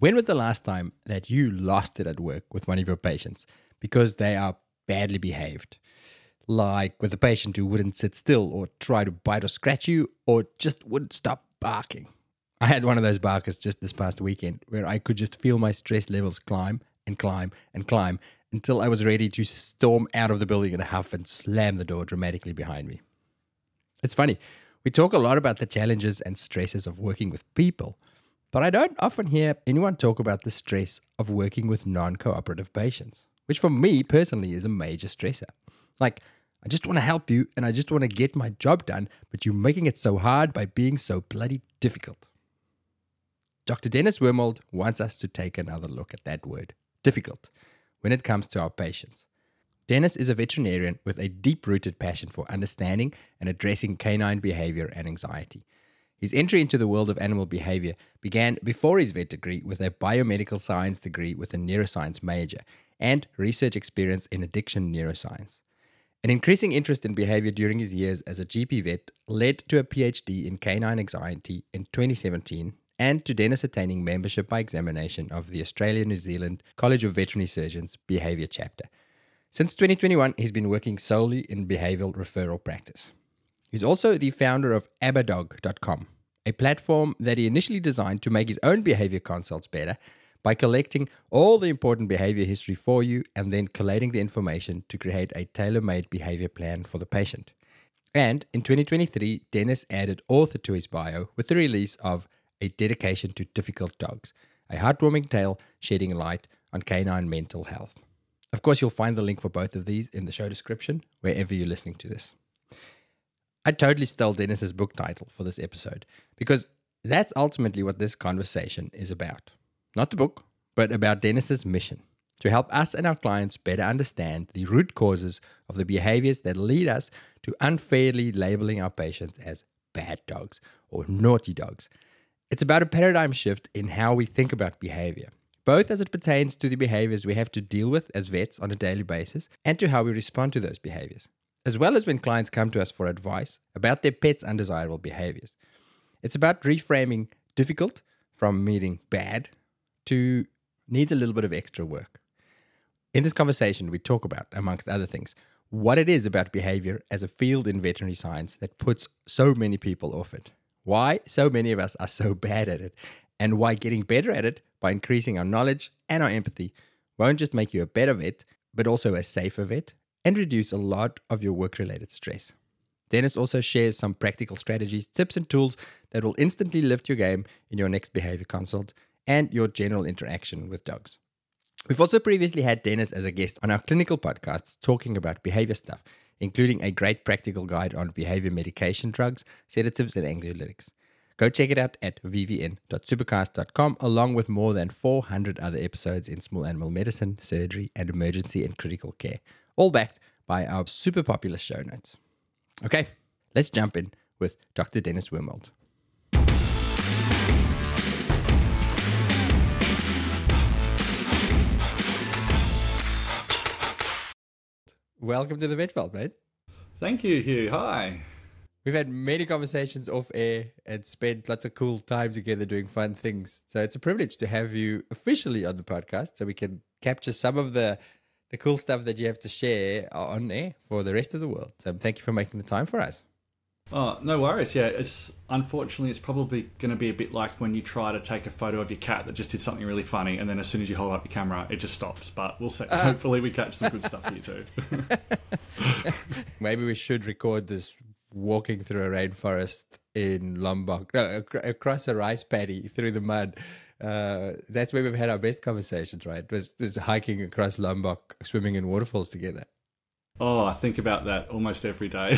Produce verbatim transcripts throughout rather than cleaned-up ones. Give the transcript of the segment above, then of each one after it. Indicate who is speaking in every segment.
Speaker 1: When was the last time that you lost it at work with one of your patients because they are badly behaved? Like with a patient who wouldn't sit still or try to bite or scratch you or just wouldn't stop barking. I had one of those barkers just this past weekend where I could just feel my stress levels climb and climb and climb until I was ready to storm out of the building in a huff and slam the door dramatically behind me. It's funny, we talk a lot about the challenges and stresses of working with people, but I don't often hear anyone talk about the stress of working with non-cooperative patients, which for me personally is a major stressor. Like, I just want to help you and I just want to get my job done, but you're making it so hard by being so bloody difficult. Doctor Dennis Wormold wants us to take another look at that word, difficult, when it comes to our patients. Dennis is a veterinarian with a deep-rooted passion for understanding and addressing canine behavior and anxiety. His entry into the world of animal behavior began before his vet degree with a biomedical science degree with a neuroscience major and research experience in addiction neuroscience. An increasing interest in behavior during his years as a G P vet led to a PhD in canine anxiety in twenty seventeen and to Dennis attaining membership by examination of the Australia-New Zealand College of Veterinary Surgeons Behavior Chapter. Since twenty twenty-one, he's been working solely in behavioral referral practice. He's also the founder of abadog dot com, a platform that he initially designed to make his own behavior consults better by collecting all the important behavior history for you and then collating the information to create a tailor-made behavior plan for the patient. And in twenty twenty-three, Dennis added author to his bio with the release of A Dedication to Difficult Dogs, a heartwarming tale shedding light on canine mental health. Of course, you'll find the link for both of these in the show description, wherever you're listening to this. I totally stole Dennis's book title for this episode, because that's ultimately what this conversation is about. Not the book, but about Dennis's mission, to help us and our clients better understand the root causes of the behaviors that lead us to unfairly labeling our patients as bad dogs or naughty dogs. It's about a paradigm shift in how we think about behavior, both as it pertains to the behaviors we have to deal with as vets on a daily basis and to how we respond to those behaviors, as well as when clients come to us for advice about their pets' undesirable behaviors. It's about reframing difficult from meaning bad to needs a little bit of extra work. In this conversation, we talk about, amongst other things, what it is about behavior as a field in veterinary science that puts so many people off it, why so many of us are so bad at it, and why getting better at it by increasing our knowledge and our empathy won't just make you a better vet, but also a safer vet and reduce a lot of your work-related stress. Dennis also shares some practical strategies, tips, and tools that will instantly lift your game in your next behavior consult and your general interaction with dogs. We've also previously had Dennis as a guest on our clinical podcasts talking about behavior stuff, including a great practical guide on behavior medication drugs, sedatives, and anxiolytics. Go check it out at v v n dot supercast dot com, along with more than four hundred other episodes in small animal medicine, surgery, and emergency and critical care, all backed by our super popular show notes. Okay, let's jump in with Doctor Dennis Wormold. Welcome to the Vet Vault, mate.
Speaker 2: Thank you, Hugh. Hi.
Speaker 1: We've had many conversations off air and spent lots of cool time together doing fun things. So it's a privilege to have you officially on the podcast so we can capture some of the, the cool stuff that you have to share on air for the rest of the world. So thank you for making the time for us.
Speaker 2: Oh, no worries. Yeah, it's unfortunately it's probably going to be a bit like when you try to take a photo of your cat that just did something really funny, and then as soon as you hold up your camera, it just stops. But we'll see. Uh, Hopefully, we catch some good stuff here too.
Speaker 1: Maybe we should record this walking through a rainforest in Lombok, no, ac- across a rice paddy through the mud. Uh, that's where we've had our best conversations, right? It was, was hiking across Lombok, swimming in waterfalls together.
Speaker 2: Oh, I think about that almost every day.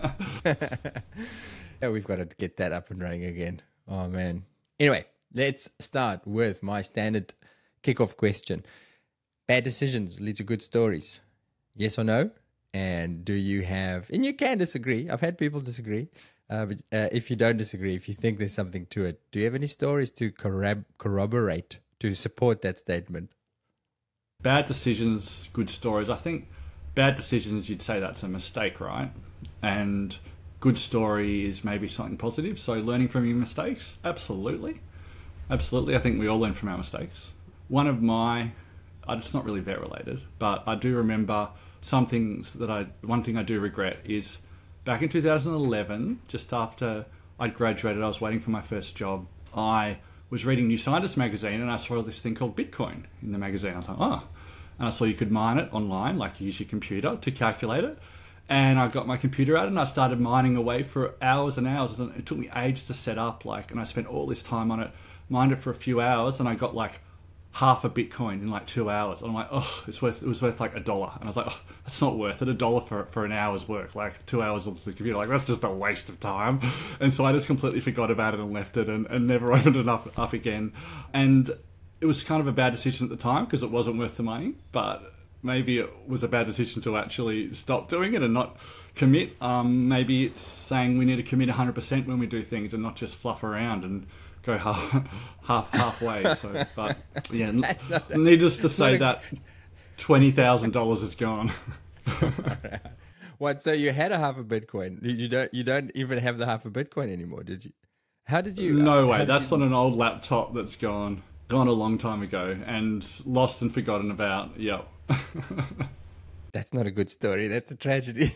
Speaker 1: Yeah, we've got to get that up and running again. Oh, man. Anyway, let's start with my standard kickoff question. Bad decisions lead to good stories. Yes or no? And do you have, and you can disagree. I've had people disagree. Uh, but uh, if you don't disagree, if you think there's something to it, do you have any stories to corrob- corroborate, to support that statement?
Speaker 2: Bad decisions, good stories. I think bad decisions, you'd say that's a mistake, right? And good story is maybe something positive. So learning from your mistakes, absolutely. Absolutely. I think we all learn from our mistakes. One of my, uh, it's not really vet related, but I do remember some things that I, one thing I do regret is back in two thousand eleven, just after I'd graduated, I was waiting for my first job. I was reading New Scientist magazine and I saw this thing called Bitcoin in the magazine. I thought, oh, and I saw you could mine it online, like use your computer to calculate it. And I got my computer out and I started mining away for hours and hours. And it took me ages to set up, like, and I spent all this time on it, mined it for a few hours, and I got like half a Bitcoin in like two hours. And I'm like, oh, it's worth, it was worth like a dollar. And I was like, oh, that's not worth it. A dollar for for an hour's work, like two hours onto the computer, like that's just a waste of time. And so I just completely forgot about it and left it and, and never opened it up, up again. And it was kind of a bad decision at the time because it wasn't worth the money, but maybe it was a bad decision to actually stop doing it and not commit. Um, maybe it's saying we need to commit one hundred percent when we do things and not just fluff around and go half, half halfway. So, but yeah, not, needless to say a... that twenty thousand dollars is gone.
Speaker 1: What? So you had a half a Bitcoin? You don't. You don't even have the half a Bitcoin anymore, did you? How did you?
Speaker 2: No way. That's you... on an old laptop that's gone. Gone a long time ago and lost and forgotten about. Yep.
Speaker 1: That's not a good story. That's a tragedy.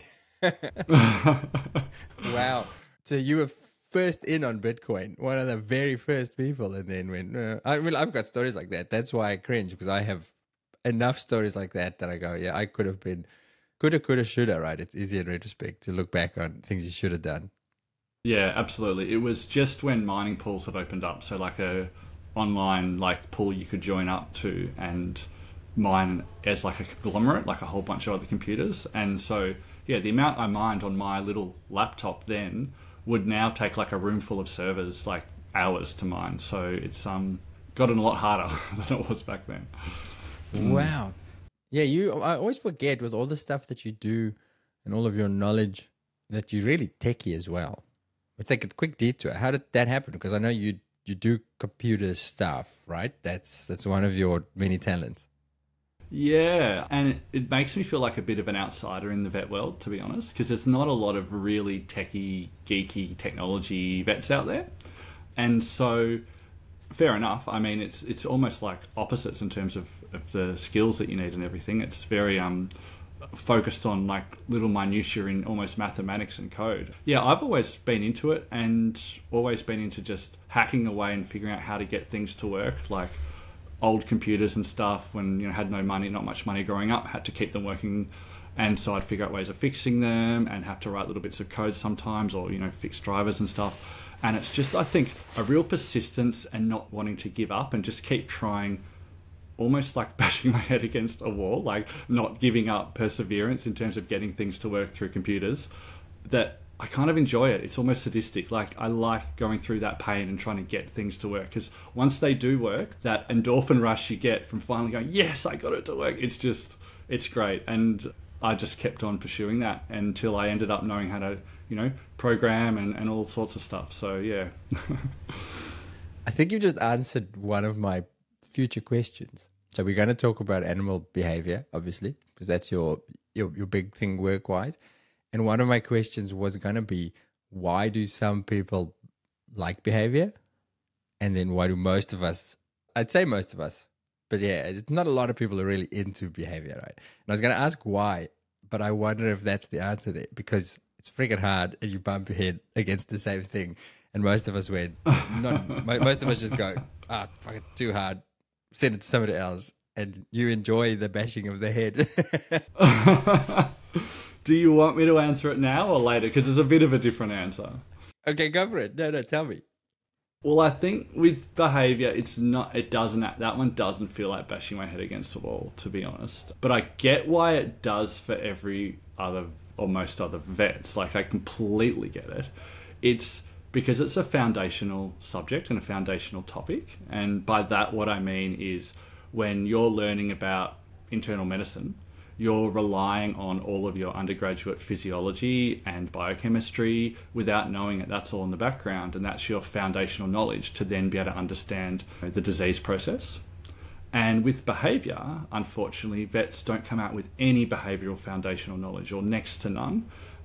Speaker 1: Wow. So you were first in on Bitcoin, one of the very first people, and then went, no. I mean, I've got stories like that. That's why I cringe, because I have enough stories like that that I go, yeah, I could have been, coulda, coulda, shoulda, right? It's easy in retrospect to look back on things you should have done.
Speaker 2: Yeah, absolutely. It was just when mining pools had opened up. So like a online like pool you could join up to and mine as like a conglomerate, like a whole bunch of other computers. And so, yeah, the amount I mined on my little laptop then would now take like a room full of servers, like hours to mine. So it's um gotten a lot harder than it was back then.
Speaker 1: Wow. Yeah, you. I always forget with all the stuff that you do and all of your knowledge that you're really techie as well. Let's take a quick detour. How did that happen? Because I know you you do computer stuff, right? That's that's one of your many talents.
Speaker 2: Yeah, and it, it makes me feel like a bit of an outsider in the vet world, to be honest, because there's not a lot of really techie, geeky technology vets out there. And so, fair enough. I mean, it's it's almost like opposites in terms of, of the skills that you need and everything. It's very um focused on like little minutiae in almost mathematics and code. Yeah, I've always been into it and always been into just hacking away and figuring out how to get things to work, like old computers and stuff when, you know, had no money, not much money growing up, had to keep them working. And so I'd figure out ways of fixing them and have to write little bits of code sometimes, or, you know, fix drivers and stuff. And it's just, I think, a real persistence and not wanting to give up and just keep trying, almost like bashing my head against a wall, like not giving up perseverance in terms of getting things to work through computers, that I kind of enjoy it. It's almost sadistic. Like I like going through that pain and trying to get things to work, because once they do work, that endorphin rush you get from finally going, yes, I got it to work. It's just, it's great. And I just kept on pursuing that until I ended up knowing how to, you know, program and, and all sorts of stuff. So yeah.
Speaker 1: I think you just answered one of my future questions. So we're going to talk about animal behavior, obviously, because that's your, your your big thing work-wise. And one of my questions was going to be, why do some people like behavior? And then why do most of us, I'd say most of us, but yeah, it's not a lot of people are really into behavior, right? And I was going to ask why, but I wonder if that's the answer there, because it's freaking hard and you bump your head against the same thing. And most of us went, not, most of us just go, ah, oh, fuck it, too hard. Send it to somebody else, and you enjoy the bashing of the head.
Speaker 2: Do you want me to answer it now or later? Because it's a bit of a different answer.
Speaker 1: Okay, go for it. No, no, tell me.
Speaker 2: Well, I think with behaviour, it's not. It doesn't. That one doesn't feel like bashing my head against a wall, to be honest. But I get why it does for every other or most other vets. Like I completely get it. It's because it's a foundational subject and a foundational topic. And by that, what I mean is when you're learning about internal medicine, you're relying on all of your undergraduate physiology and biochemistry without knowing that that's all in the background. And that's your foundational knowledge to then be able to understand the disease process. And with behaviour, unfortunately, vets don't come out with any behavioural foundational knowledge, or next to none.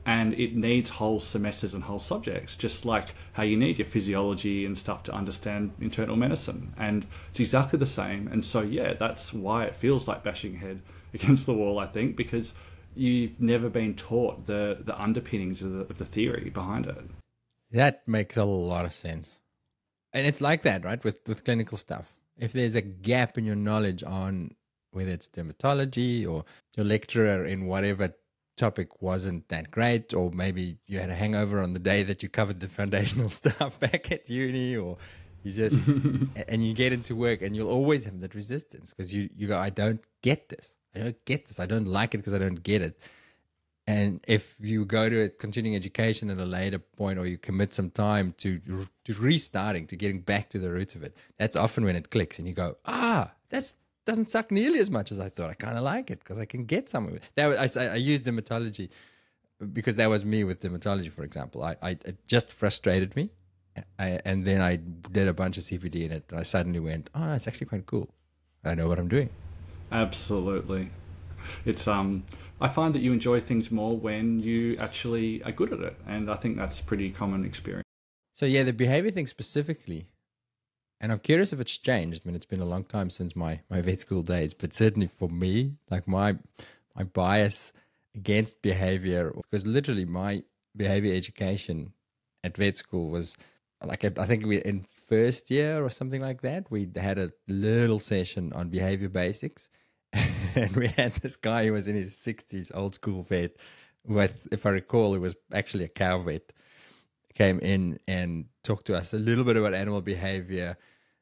Speaker 2: And it needs whole semesters and whole subjects, just like how you need your physiology and stuff to understand internal medicine. And it's exactly the same. And so, yeah, that's why it feels like bashing your head against the wall, I think, because you've never been taught the, the underpinnings of the, of the theory behind it.
Speaker 1: That makes a lot of sense. And it's like that, right, with, with clinical stuff. If there's a gap in your knowledge on whether it's dermatology or your lecturer in whatever topic wasn't that great, or maybe you had a hangover on the day that you covered the foundational stuff back at uni, or you just and you get into work and you'll always have that resistance because you you go, I don't get this I don't get this I don't like it because I don't get it. And if you go to continuing education at a later point, or you commit some time to to restarting, to getting back to the roots of it, that's often when it clicks and you go, ah, that's doesn't suck nearly as much as I thought. I kind of like it because I can get some of it. That was, I, I used dermatology because that was me with dermatology, for example. I, I it just frustrated me, I, and then I did a bunch of C P D in it, and I suddenly went, oh, it's actually quite cool. I know what I'm doing.
Speaker 2: Absolutely. It's um. I find that you enjoy things more when you actually are good at it, and I think that's a pretty common experience.
Speaker 1: So yeah, the behavior thing specifically. And I'm curious if it's changed. I mean, it's been a long time since my, my vet school days, but certainly for me, like my my bias against behavior, because literally my behavior education at vet school was like, I think we in first year or something like that, we had a little session on behavior basics. And we had this guy who was in his sixties, old school vet, with, if I recall, he was actually a cow vet, came in and talked to us a little bit about animal behavior.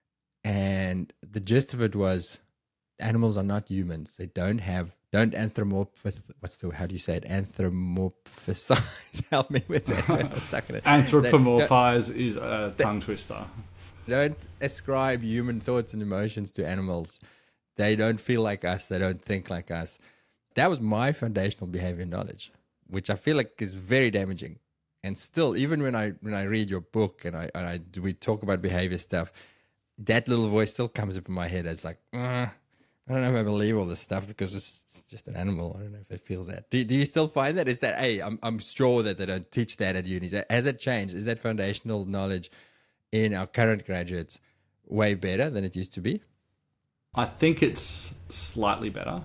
Speaker 1: And the gist of it was animals are not humans. They don't have, don't anthropomorphize, what's the, how do you say it? Anthropomorphize. Help me with that. I was stuck in it.
Speaker 2: Anthropomorphize they, is a tongue
Speaker 1: they,
Speaker 2: twister.
Speaker 1: Don't ascribe human thoughts and emotions to animals. They don't feel like us. They don't think like us. That was my foundational behavior knowledge, which I feel like is very damaging. And still, even when I when I read your book and I and I we talk about behavior stuff, that little voice still comes up in my head as like, uh, I don't know if I believe all this stuff because it's just an animal. I don't know if it feels that. Do, do you still find that? Is that, hey, I'm I'm sure that they don't teach that at unis. Has it changed? Is that foundational knowledge in our current graduates way better than it used to be?
Speaker 2: I think it's slightly better.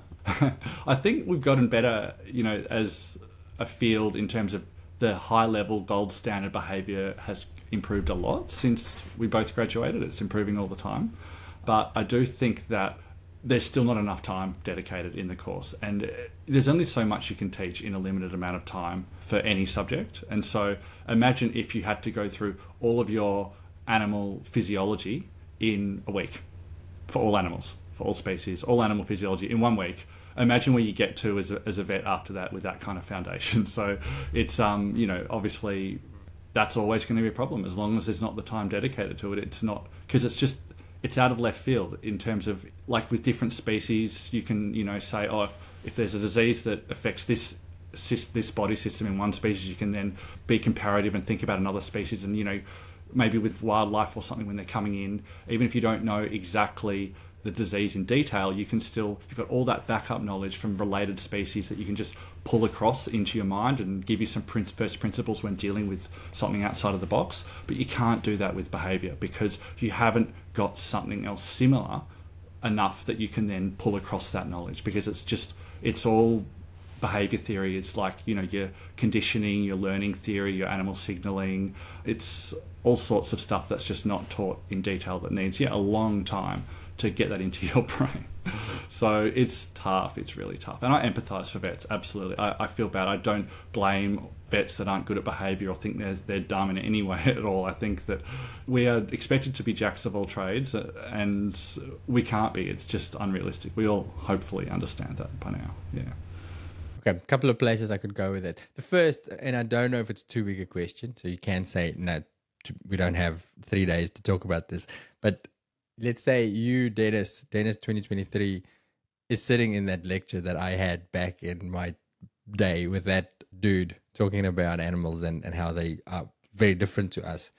Speaker 2: I think we've gotten better, you know, as a field in terms of the high level gold standard behavior has improved a lot since we both graduated. It's improving all the time. But I do think that there's still not enough time dedicated in the course. And there's only so much you can teach in a limited amount of time for any subject. And so imagine if you had to go through all of your animal physiology in a week. For all animals, for all species, all animal physiology in one week. Imagine where you get to as a, as a vet after that with that kind of foundation. So it's, um, you know, obviously that's always going to be a problem as long as there's not the time dedicated to it. It's not, because it's just, it's out of left field in terms of, like with different species, you can, you know, say, oh, if, if there's a disease that affects this this body system in one species, you can then be comparative and think about another species. And, you know, maybe with wildlife or something when they're coming in, even if you don't know exactly the disease in detail, you can still, you've got all that backup knowledge from related species that you can just pull across into your mind and give you some first principles when dealing with something outside of the box. But you can't do that with behavior because you haven't got something else similar enough that you can then pull across that knowledge, because it's just, it's all behavior theory. It's like, you know, your conditioning, your learning theory, your animal signaling. It's all sorts of stuff that's just not taught in detail that needs, yeah, a long time to get that into your brain. So it's tough. It's really tough. And I empathize for vets. Absolutely. I, I feel bad. I don't blame vets that aren't good at behavior or think they're, they're dumb in any way at all. I think that we are expected to be jacks of all trades, and we can't be. It's just unrealistic. We all hopefully understand that by now. Yeah.
Speaker 1: Okay, a couple of places I could go with it. The first, and I don't know if it's too big a question, so you can say, no, we don't have three days to talk about this, but let's say you, Dennis, Dennis twenty twenty-three, is sitting in that lecture that I had back in my day with that dude talking about animals and, and how they are very different to us.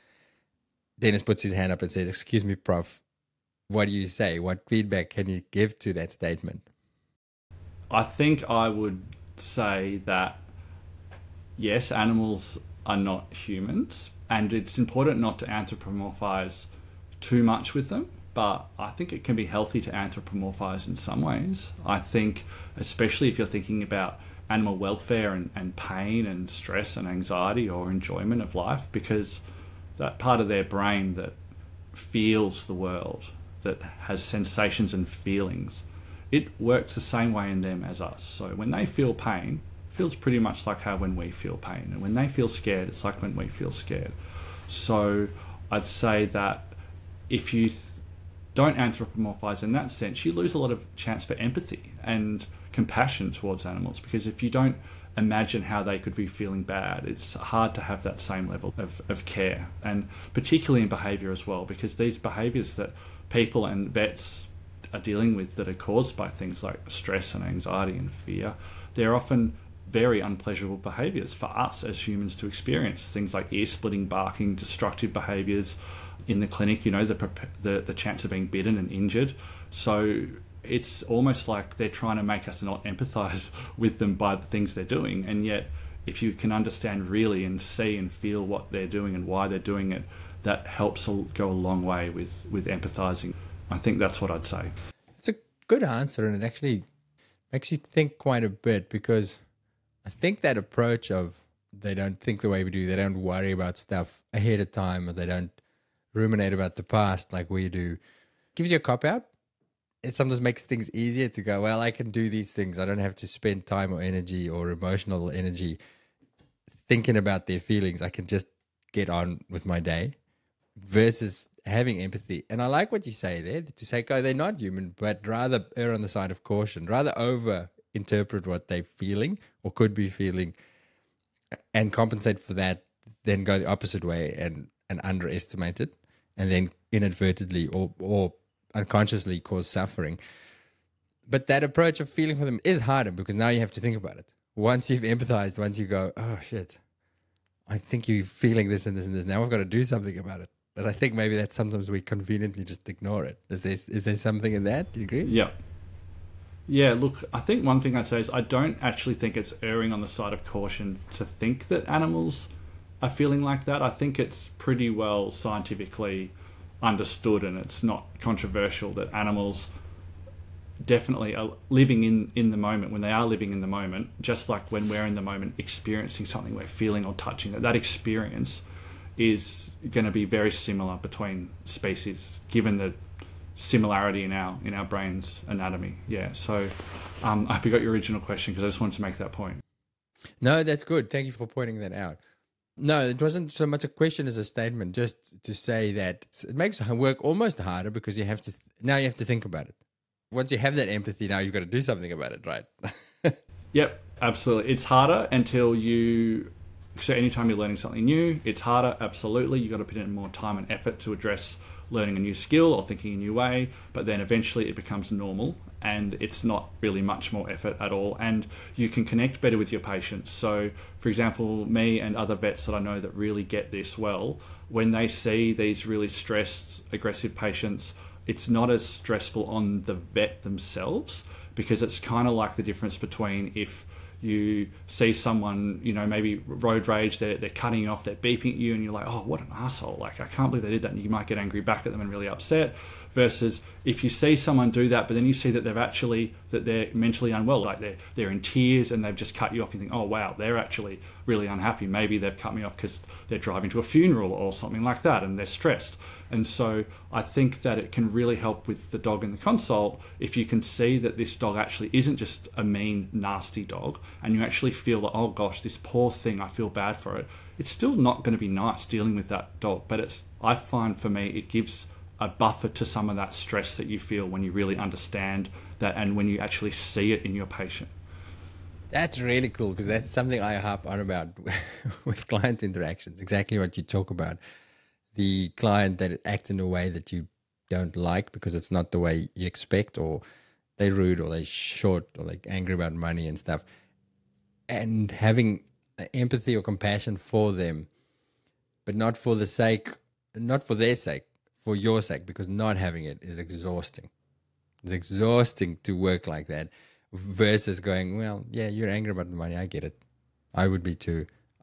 Speaker 1: Dennis puts his hand up and says, excuse me, Prof, what do you say? What feedback can you give to that statement?
Speaker 2: I think I would say that yes, animals are not humans, and it's important not to anthropomorphize too much with them, but I think it can be healthy to anthropomorphize in some ways. I think, especially if you're thinking about animal welfare and, and pain and stress and anxiety or enjoyment of life, because that part of their brain that feels the world, that has sensations and feelings, it works the same way in them as us. So when they feel pain, it feels pretty much like how when we feel pain. And when they feel scared, it's like when we feel scared. So I'd say that if you th- don't anthropomorphize in that sense, you lose a lot of chance for empathy and compassion towards animals, because if you don't imagine how they could be feeling bad, it's hard to have that same level of, of care, and particularly in behaviour as well, because these behaviours that people and vets are dealing with that are caused by things like stress and anxiety and fear, they're often very unpleasurable behaviours for us as humans to experience. Things like ear-splitting barking, destructive behaviours in the clinic, you know, the, the the chance of being bitten and injured. So it's almost like they're trying to make us not empathise with them by the things they're doing. And yet, if you can understand really and see and feel what they're doing and why they're doing it, that helps go a long way with, with empathising. I think that's what I'd say.
Speaker 1: It's a good answer, and it actually makes you think quite a bit, because I think that approach of they don't think the way we do, they don't worry about stuff ahead of time, or they don't ruminate about the past like we do, gives you a cop-out. It sometimes makes things easier to go, well, I can do these things. I don't have to spend time or energy or emotional energy thinking about their feelings. I can just get on with my day, versus having empathy. And I like what you say there, to say, oh, they're not human, but rather err on the side of caution, rather over interpret what they're feeling or could be feeling and compensate for that, then go the opposite way and, and underestimate it, and then inadvertently or, or unconsciously cause suffering. But that approach of feeling for them is harder, because now you have to think about it. Once you've empathized, once you go, oh shit, I think you're feeling this and this and this, now I've got to do something about it. But I think maybe that sometimes we conveniently just ignore it. Is there, is there something in that? Do you agree?
Speaker 2: Yeah. Yeah, look, I think one thing I'd say is I don't actually think it's erring on the side of caution to think that animals are feeling like that. I think it's pretty well scientifically understood, and it's not controversial, that animals definitely are living in, in the moment. When they are living in the moment, just like when we're in the moment experiencing something we're feeling or touching, that that experience is going to be very similar between species, given the similarity in our in our brain's anatomy. Yeah, so um, I forgot your original question, because I just wanted to make that point.
Speaker 1: No, that's good. Thank you for pointing that out. No, it wasn't so much a question as a statement, just to say that it makes work almost harder, because you have to, now you have to think about it. Once you have that empathy, now you've got to do something about it, right?
Speaker 2: Yep, absolutely. It's harder until you, so anytime you're learning something new, it's harder, absolutely. You've got to put in more time and effort to address learning a new skill or thinking a new way, but then eventually it becomes normal, and it's not really much more effort at all, and you can connect better with your patients. So, for example, me and other vets that I know that really get this well, when they see these really stressed, aggressive patients, it's not as stressful on the vet themselves, because it's kind of like the difference between if you see someone, you know, maybe road rage, they're, they're cutting you off, they're beeping at you, and you're like, oh, what an asshole. Like, I can't believe they did that. And you might get angry back at them and really upset. Versus if you see someone do that, but then you see that they've actually, that they're mentally unwell, like they're, they're in tears and they've just cut you off, you think, oh, wow, they're actually really unhappy. Maybe they've cut me off because they're driving to a funeral or something like that, and they're stressed. And so I think that it can really help with the dog in the consult if you can see that this dog actually isn't just a mean, nasty dog, and you actually feel that, oh gosh, this poor thing, I feel bad for it. It's still not going to be nice dealing with that dog, but it's, I find for me, it gives a buffer to some of that stress that you feel when you really understand that, and when you actually see it in your patient.
Speaker 1: That's really cool, because that's something I harp on about with client interactions. Exactly what you talk about. The client that acts in a way that you don't like because it's not the way you expect, or they're rude, or they're short, or they're angry about money and stuff. And having empathy or compassion for them, but not for the sake, not for their sake, for your sake, because not having it is exhausting. It's exhausting to work like that, versus going, well, yeah, you're angry about the money. I get it. I would be too.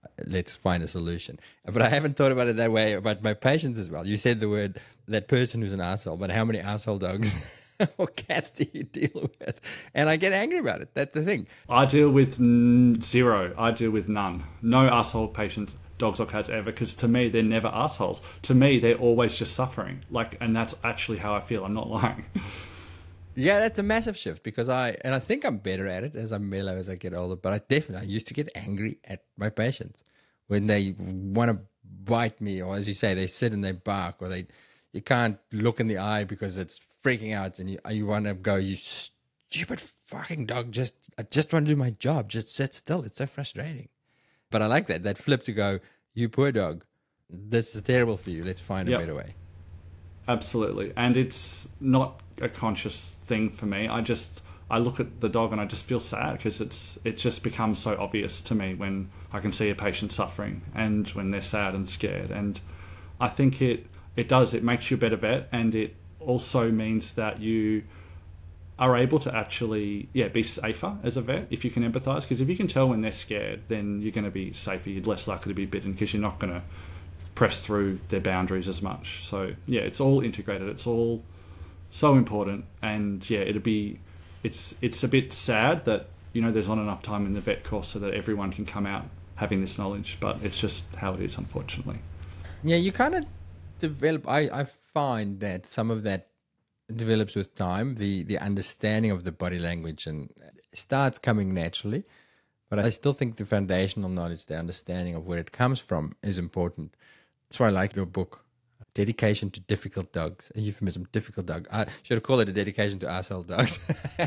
Speaker 1: let's find a solution. But I haven't thought about it that way about my patients as well. You said the word, that person who's an asshole, but how many asshole dogs or cats do you deal with? And I get angry about it. That's the thing.
Speaker 2: I deal with n- zero. I deal with none. No asshole patients, dogs or cats ever, because to me, they're never assholes. To me, they're always just suffering. Like, and that's actually how I feel. I'm not lying.
Speaker 1: Yeah, that's a massive shift because I, and I think I'm better at it as I'm mellow as I get older, but I definitely, I used to get angry at my patients when they want to bite me, or as you say, they sit and they bark, or they, you can't look in the eye because it's freaking out and you, you want to go, you stupid fucking dog, just, I just want to do my job, just sit still. It's so frustrating. But I like that, that flip to go, you poor dog, this is terrible for you. Let's find
Speaker 2: Yep.
Speaker 1: a better way.
Speaker 2: Absolutely. And it's not a conscious thing for me. I just, I look at the dog and I just feel sad because it's, it just becomes so obvious to me when I can see a patient suffering and when they're sad and scared. And I think it, it does, it makes you a better vet, and it also means that you are able to actually, yeah, be safer as a vet if you can empathize. Because if you can tell when they're scared, then you're going to be safer. You're less likely to be bitten because you're not going to press through their boundaries as much. So yeah, it's all integrated. It's all so important. And yeah, it'd be, it's it's a bit sad that, you know, there's not enough time in the vet course so that everyone can come out having this knowledge. But it's just how it is, unfortunately.
Speaker 1: Yeah, you kind of develop, I, I find that some of that develops with time, the, the understanding of the body language, and starts coming naturally. But I still think the foundational knowledge, the understanding of where it comes from is important. That's why I like your book, Dedication to Difficult Dogs, a euphemism, difficult dog. I should have called it a dedication to asshole dogs.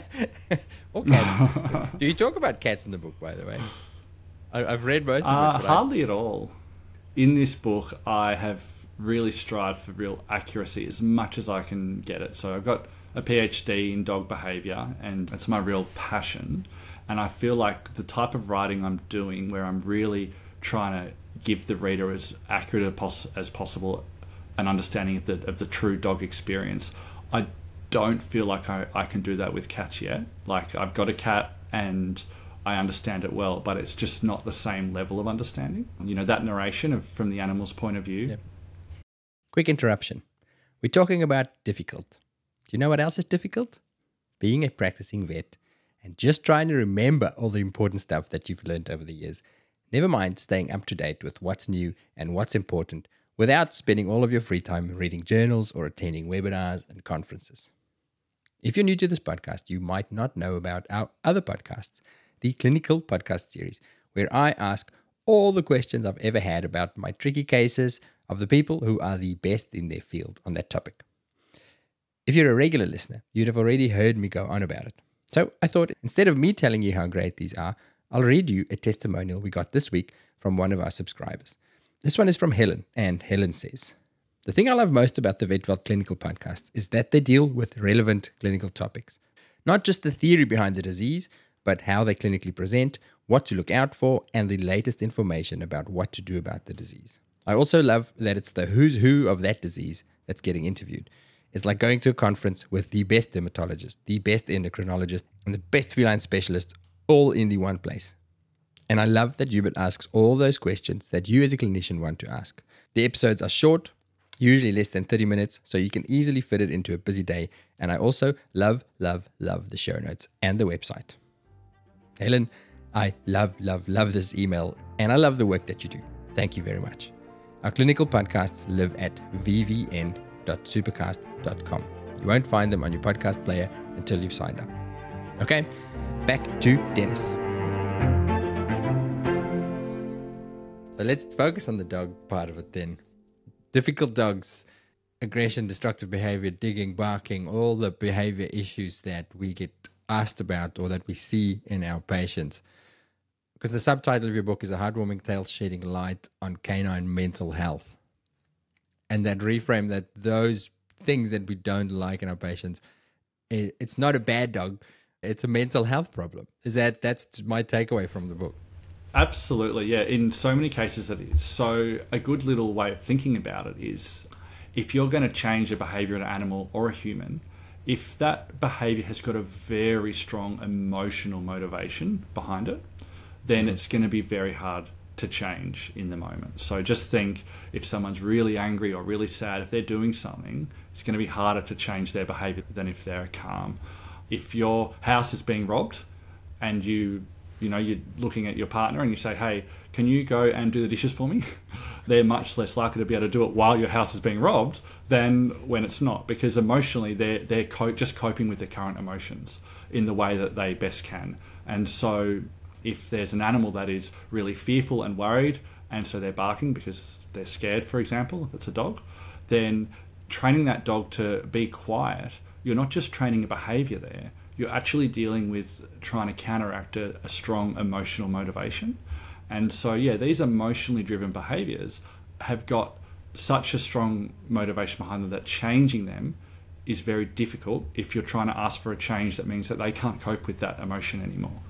Speaker 1: Or cats. Do you talk about cats in the book, by the way? I, I've read most of
Speaker 2: Uh,
Speaker 1: it. But
Speaker 2: hardly at all. In this book, I have really strived for real accuracy as much as I can get it. So I've got a PhD in dog behavior, and it's my real passion. And I feel like the type of writing I'm doing, where I'm really trying to give the reader as accurate as, poss- as possible an understanding of the of the true dog experience, I don't feel like I, I can do that with cats yet. Like, I've got a cat and I understand it well, but it's just not the same level of understanding. You know, that narration of from the animal's point of view.
Speaker 1: Yep. Quick interruption. We're talking about difficult. Do you know what else is difficult? Being a practicing vet and just trying to remember all the important stuff that you've learned over the years. Never mind staying up to date with what's new and what's important without spending all of your free time reading journals or attending webinars and conferences. If you're new to this podcast, you might not know about our other podcasts, the Clinical Podcast Series, where I ask all the questions I've ever had about my tricky cases of the people who are the best in their field on that topic. If you're a regular listener, you'd have already heard me go on about it. So I thought, instead of me telling you how great these are, I'll read you a testimonial we got this week from one of our subscribers. This one is from Helen, and Helen says, "The thing I love most about the VetVelt Clinical Podcast is that they deal with relevant clinical topics. Not just the theory behind the disease, but how they clinically present, what to look out for, and the latest information about what to do about the disease. I also love that it's the who's who of that disease that's getting interviewed. It's like going to a conference with the best dermatologist, the best endocrinologist, and the best feline specialist all in the one place. And I love that Hubert asks all those questions that you as a clinician want to ask. The episodes are short, usually less than thirty minutes, so you can easily fit it into a busy day. And I also love, love, love the show notes and the website." Helen, I love, love, love this email, and I love the work that you do. Thank you very much. Our clinical podcasts live at v v n dot supercast dot com. You won't find them on your podcast player until you've signed up. Okay, back to Dennis. So let's focus on the dog part of it then. Difficult dogs, aggression, destructive behavior, digging, barking, all the behavior issues that we get asked about or that we see in our patients. Because the subtitle of your book is A Heartwarming Tale Shedding Light on Canine Mental Health. And that reframe that those things that we don't like in our patients, it's not a bad dog, it's a mental health problem. Is that, that's my takeaway from the book.
Speaker 2: Absolutely, yeah. In so many cases that is. So a good little way of thinking about it is, if you're going to change a behavior in an animal or a human, if that behavior has got a very strong emotional motivation behind it, then it's going to be very hard to change in the moment. So just think, if someone's really angry or really sad, if they're doing something, it's going to be harder to change their behavior than if they're calm. If your house is being robbed and you, you know, you're looking at your partner and you say, hey, can you go and do the dishes for me? They're much less likely to be able to do it while your house is being robbed than when it's not, because emotionally they're, they're co- just coping with their current emotions in the way that they best can. And so if there's an animal that is really fearful and worried, and so they're barking because they're scared, for example, if it's a dog, then training that dog to be quiet, you're not just training a behavior there, you're actually dealing with trying to counteract a, a strong emotional motivation. And so, yeah, these emotionally driven behaviors have got such a strong motivation behind them that changing them is very difficult if you're trying to ask for a change that means that they can't cope with that emotion anymore.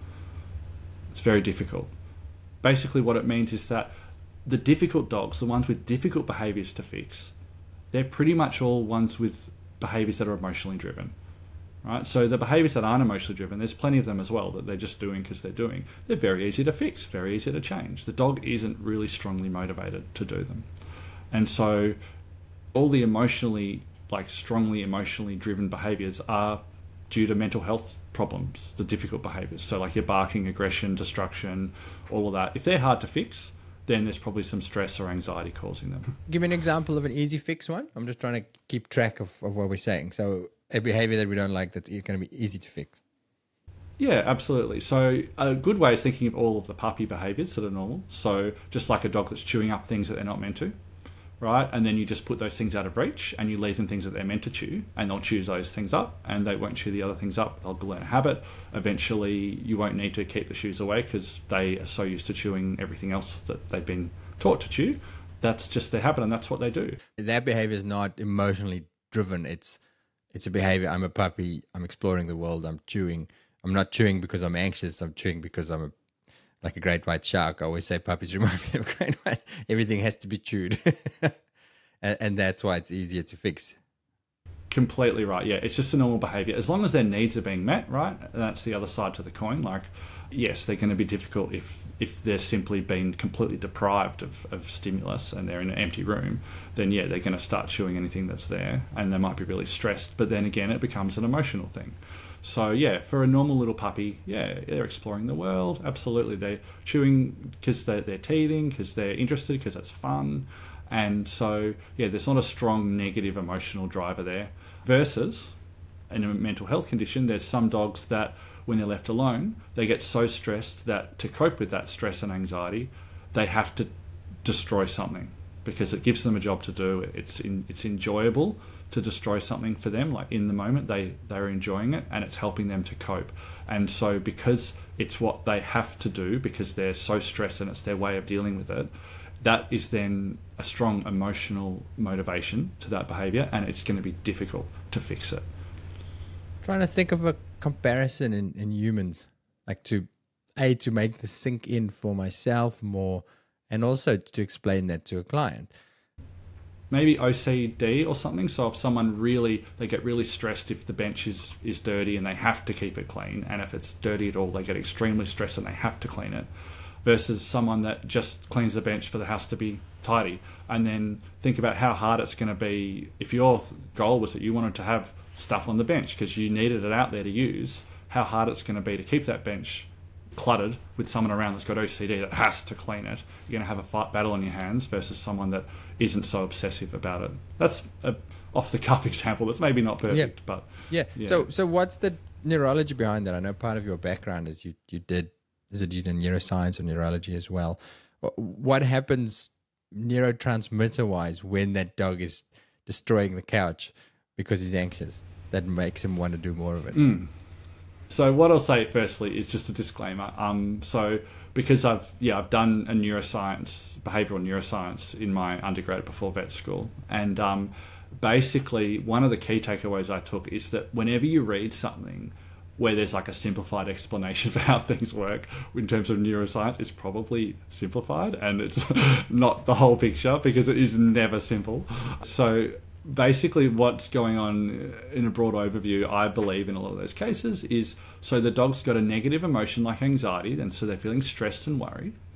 Speaker 2: It's very difficult. Basically what it means is that the difficult dogs, the ones with difficult behaviors to fix, they're pretty much all ones with behaviors that are emotionally driven. Right? So the behaviors that aren't emotionally driven, there's plenty of them as well that they're just doing because they're doing. They're very easy to fix, very easy to change. The dog isn't really strongly motivated to do them. And so all the emotionally, like strongly emotionally driven behaviors are due to mental health problems, the difficult behaviors. So like your barking, aggression, destruction, all of that. If they're hard to fix, then there's probably some stress or anxiety causing them.
Speaker 1: Give me an example of an easy fix one. I'm just trying to keep track of, of what we're saying. So a behavior that we don't like that's going to be easy to fix.
Speaker 2: Yeah, absolutely. So a good way is thinking of all of the puppy behaviors that are normal. So just like a dog that's chewing up things that they're not meant to, right? And then you just put those things out of reach and you leave them things that they're meant to chew, and they'll chew those things up and they won't chew the other things up. They'll learn a habit. Eventually you won't need to keep the shoes away because they are so used to chewing everything else that they've been taught to chew. That's just their habit and that's what they do.
Speaker 1: That behavior is not emotionally driven. It's It's a behavior. I'm a puppy. I'm exploring the world. I'm chewing. I'm not chewing because I'm anxious. I'm chewing because I'm a, like a great white shark. I always say puppies remind me of a great white. Everything has to be chewed. and, and that's why it's easier to fix.
Speaker 2: Completely right. Yeah, it's just a normal behavior. As long as their needs are being met, right? That's the other side to the coin. Like, yes, they're going to be difficult if if they're simply being completely deprived of, of stimulus and they're in an empty room, then yeah, they're going to start chewing anything that's there and they might be really stressed. But then again, it becomes an emotional thing. So yeah, for a normal little puppy, yeah, they're exploring the world. Absolutely. They're chewing because they're, they're teething, because they're interested, because it's fun. And so, yeah, there's not a strong negative emotional driver there. Versus, in a mental health condition, there's some dogs that when they're left alone, they get so stressed that to cope with that stress and anxiety, they have to destroy something because it gives them a job to do. It's in, it's enjoyable to destroy something for them. Like in the moment, they, they're enjoying it and it's helping them to cope. And so because it's what they have to do because they're so stressed and it's their way of dealing with it, that is then a strong emotional motivation to that behavior, and it's going to be difficult to fix it.
Speaker 1: Trying to think of a comparison in, in humans, like to a to make this sink in for myself more, and also to explain that to a client.
Speaker 2: Maybe O C D or something. So if someone really, they get really stressed if the bench is, is dirty and they have to keep it clean, and if it's dirty at all, they get extremely stressed and they have to clean it. Versus someone that just cleans the bench for the house to be tidy. And then think about how hard it's going to be if your goal was that you wanted to have stuff on the bench because you needed it out there to use, how hard it's going to be to keep that bench cluttered with someone around that's got O C D that has to clean it. You're going to have a fight battle on your hands versus someone that isn't so obsessive about it. That's a off-the-cuff example. That's maybe not perfect,
Speaker 1: yeah.
Speaker 2: but...
Speaker 1: Yeah. yeah. So so what's the neurology behind that? I know part of your background is you, you did... Is it in neuroscience or neurology as well? What happens neurotransmitter-wise when that dog is destroying the couch because he's anxious that makes him want to do more of it?
Speaker 2: Mm. So what I'll say firstly is just a disclaimer. Um, so because I've yeah I've done a neuroscience, behavioural neuroscience in my undergrad before vet school, and um, basically one of the key takeaways I took is that whenever you read something where there's like a simplified explanation for how things work in terms of neuroscience, is probably simplified and it's not the whole picture because it is never simple. So basically what's going on in a broad overview, I believe in a lot of those cases, is so the dog's got a negative emotion like anxiety, and so they're feeling stressed and worried.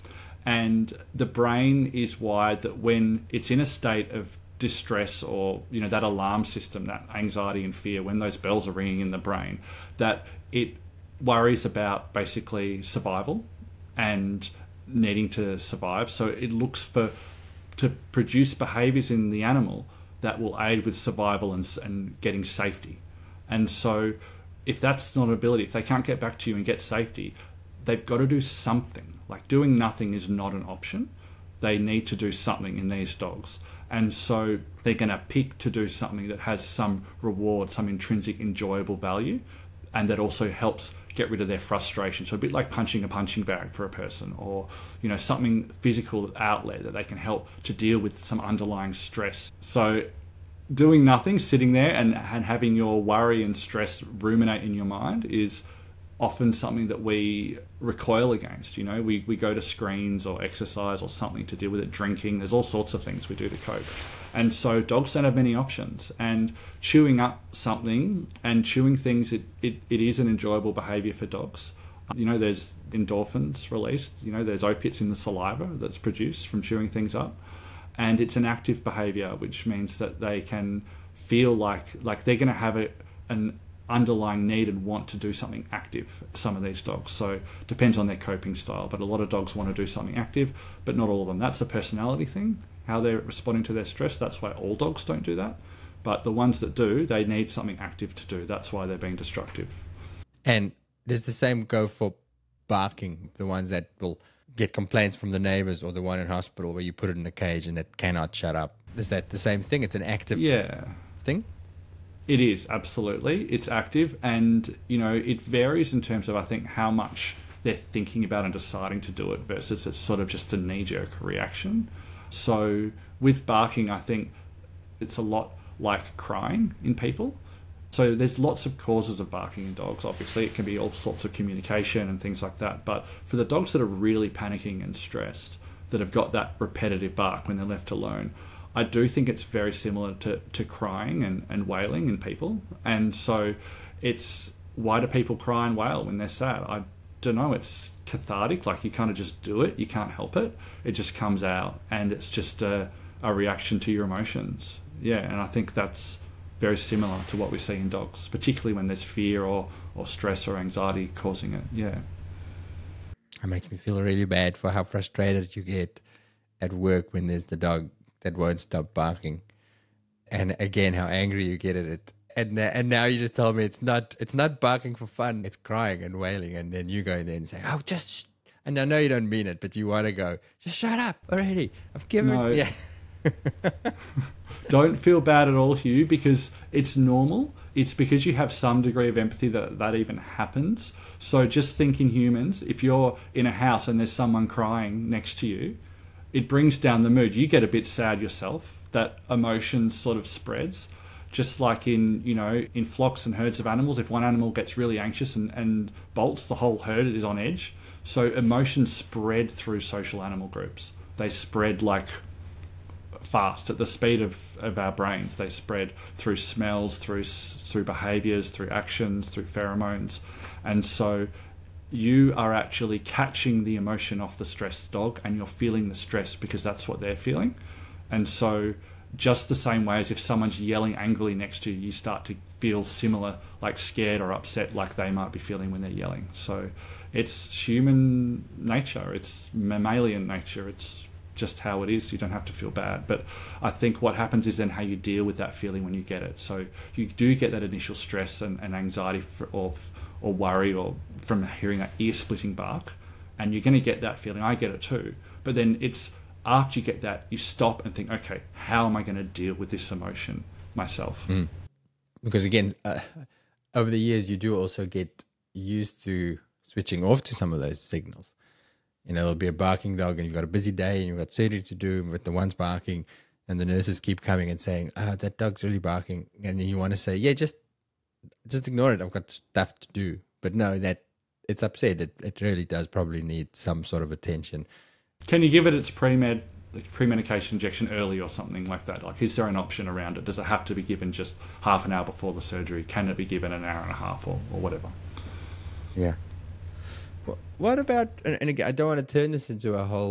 Speaker 2: And the brain is wired that when it's in a state of distress, or you know, that alarm system, that anxiety and fear, when those bells are ringing in the brain, that it worries about basically survival and needing to survive. So it looks for to produce behaviors in the animal that will aid with survival and, and getting safety. And so if that's not an ability, if they can't get back to you and get safety, they've got to do something. Like, doing nothing is not an option. They need to do something in these dogs. And so they're going to pick to do something that has some reward, some intrinsic enjoyable value, and that also helps get rid of their frustration. So a bit like punching a punching bag for a person, or you know, something physical outlet that they can help to deal with some underlying stress. So doing nothing, sitting there and, and having your worry and stress ruminate in your mind is often something that we recoil against. You know, we, we go to screens or exercise or something to deal with it, drinking. There's all sorts of things we do to cope. And so dogs don't have many options. And chewing up something and chewing things, it, it, it is an enjoyable behaviour for dogs. You know, there's endorphins released. You know, there's opiates in the saliva that's produced from chewing things up. And it's an active behaviour, which means that they can feel like like they're going to have a, an underlying need and want to do something active, some of these dogs. So it depends on their coping style, but a lot of dogs want to do something active, but not all of them. That's a personality thing, how they're responding to their stress. That's why all dogs don't do that. But the ones that do, they need something active to do. That's why they're being destructive.
Speaker 1: And does the same go for barking, the ones that will get complaints from the neighbors, or the one in hospital where you put it in a cage and it cannot shut up? Is that the same thing? It's an active
Speaker 2: yeah.
Speaker 1: thing?
Speaker 2: It is, absolutely. It's active, and you know, it varies in terms of, I think, how much they're thinking about and deciding to do it versus it's sort of just a knee-jerk reaction. So with barking, I think it's a lot like crying in people. So there's lots of causes of barking in dogs. Obviously, it can be all sorts of communication and things like that. But for the dogs that are really panicking and stressed, that have got that repetitive bark when they're left alone, I do think it's very similar to, to crying and, and wailing in people. And so it's, why do people cry and wail when they're sad? I don't know. It's cathartic. Like, you kind of just do it. You can't help it. It just comes out, and it's just a, a reaction to your emotions. Yeah, and I think that's very similar to what we see in dogs, particularly when there's fear or, or stress or anxiety causing it. Yeah.
Speaker 1: It makes me feel really bad for how frustrated you get at work when there's the dog that won't stop barking, and again how angry you get at it. And and now you just told me it's not it's not barking for fun. It's crying and wailing, and then you go in there and say, "Oh, just." Sh-. And I know you don't mean it, but you want to go, "Just shut up already. I've given."
Speaker 2: No.
Speaker 1: Yeah.
Speaker 2: Don't feel bad at all, Hugh, because it's normal. It's because you have some degree of empathy that that even happens. So just think in humans. If you're in a house and there's someone crying next to you, it brings down the mood. You get a bit sad yourself. That emotion sort of spreads. Just like in, you know, in flocks and herds of animals, if one animal gets really anxious and, and bolts, the whole herd is on edge. So emotions spread through social animal groups. They spread like fast, at the speed of, of our brains. They spread through smells, through through behaviours, through actions, through pheromones. And so you are actually catching the emotion off the stressed dog, and you're feeling the stress because that's what they're feeling. And so just the same way as if someone's yelling angrily next to you, you start to feel similar, like scared or upset, like they might be feeling when they're yelling. So it's human nature. It's mammalian nature. It's just how it is. You don't have to feel bad. But I think what happens is then how you deal with that feeling when you get it. So you do get that initial stress and, and anxiety for, or, or worry or from hearing that ear-splitting bark, and you're going to get that feeling. I get it too. But then it's after you get that, you stop and think, okay, how am I going to deal with this emotion myself?
Speaker 1: Mm. Because again, uh, over the years, you do also get used to switching off to some of those signals. You know, there'll be a barking dog and you've got a busy day and you've got surgery to do with the ones barking, and the nurses keep coming and saying, oh, that dog's really barking. And then you want to say, yeah, just just ignore it. I've got stuff to do. But no, that it's upset. It, it really does probably need some sort of attention.
Speaker 2: Can you give it its pre-med, like pre-medication injection early or something like that? Like, is there an option around it? Does it have to be given just half an hour before the surgery? Can it be given an hour and a half or, or whatever?
Speaker 1: Yeah. What about, and again, I don't want to turn this into a whole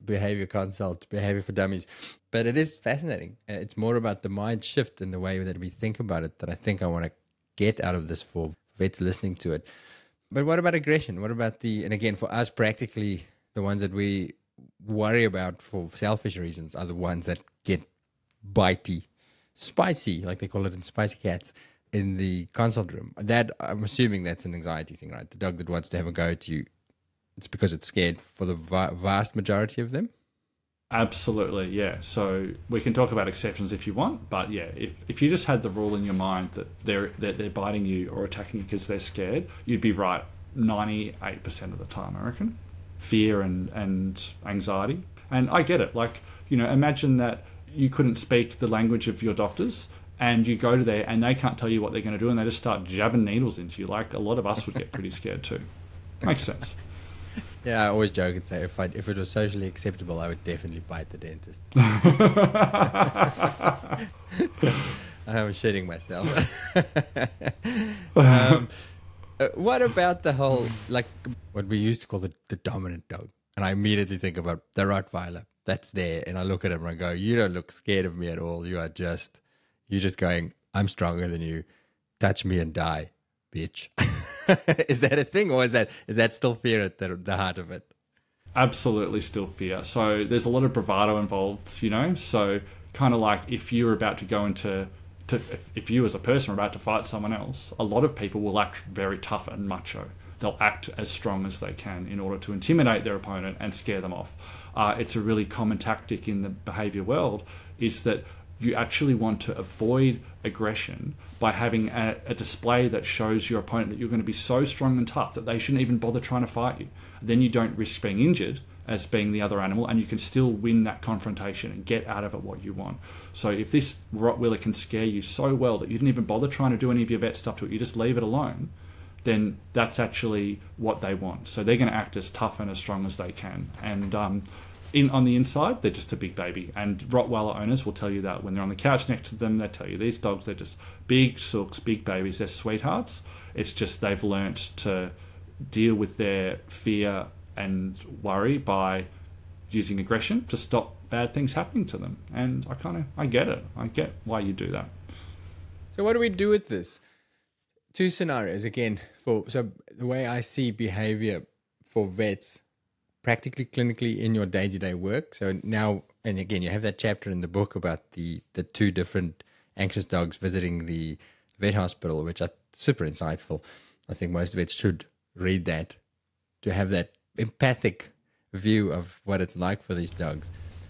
Speaker 1: behavior consult, behavior for dummies. But it is fascinating. Uh, It's more about the mind shift and the way that we think about it that I think I want to get out of this for vets listening to it. But what about aggression? What about the, and again, for us, practically the ones that we worry about for selfish reasons are the ones that get bitey, spicy, like they call it in Spicy Cats, in the consult room. That, I'm assuming that's an anxiety thing, right? The dog that wants to have a go at you, it's because it's scared for the va- vast majority of them.
Speaker 2: Absolutely, yeah. So we can talk about exceptions if you want, but yeah, if, if you just had the rule in your mind that they're that they're biting you or attacking you because they're scared, you'd be right ninety-eight percent of the time, I reckon. Fear and, and anxiety. And I get it. Like, you know, imagine that you couldn't speak the language of your doctors and you go to there and they can't tell you what they're going to do and they just start jabbing needles into you. Like, a lot of us would get pretty scared too. Makes sense.
Speaker 1: Yeah, I always joke and say if I if it was socially acceptable, I would definitely bite the dentist. I'm shitting myself. um, uh, what about the whole, like, what we used to call the, the dominant dog? And I immediately think about the Rottweiler that's there, and I look at him and I go, "You don't look scared of me at all. You are just, you're just going, I'm stronger than you. Touch me and die, bitch." Is that a thing, or is that is that still fear at the, the heart of it?
Speaker 2: Absolutely still fear. So there's a lot of bravado involved, you know. So kind of like if you're about to go into, to, if, if you as a person are about to fight someone else, a lot of people will act very tough and macho. They'll act as strong as they can in order to intimidate their opponent and scare them off. Uh, it's a really common tactic in the behavior world, is that you actually want to avoid aggression by having a, a display that shows your opponent that you're going to be so strong and tough that they shouldn't even bother trying to fight you. Then you don't risk being injured as being the other animal, and you can still win that confrontation and get out of it what you want. So if this Rottweiler can scare you so well that you didn't even bother trying to do any of your vet stuff to it, you just leave it alone, then that's actually what they want. So they're going to act as tough and as strong as they can. And um, in on the inside, they're just a big baby. And Rottweiler owners will tell you that when they're on the couch next to them, they tell you these dogs, they're just big sooks, big babies. They're sweethearts. It's just they've learnt to deal with their fear and worry by using aggression to stop bad things happening to them. And I kind of, I get it. I get why you do that.
Speaker 1: So what do we do with this? Two scenarios again. For so the way I see behavior for vets, practically clinically in your day-to-day work. So now, and again, you have that chapter in the book about the the two different anxious dogs visiting the vet hospital, which are super insightful. I think most vets should read that to have that empathic view of what it's like for these dogs.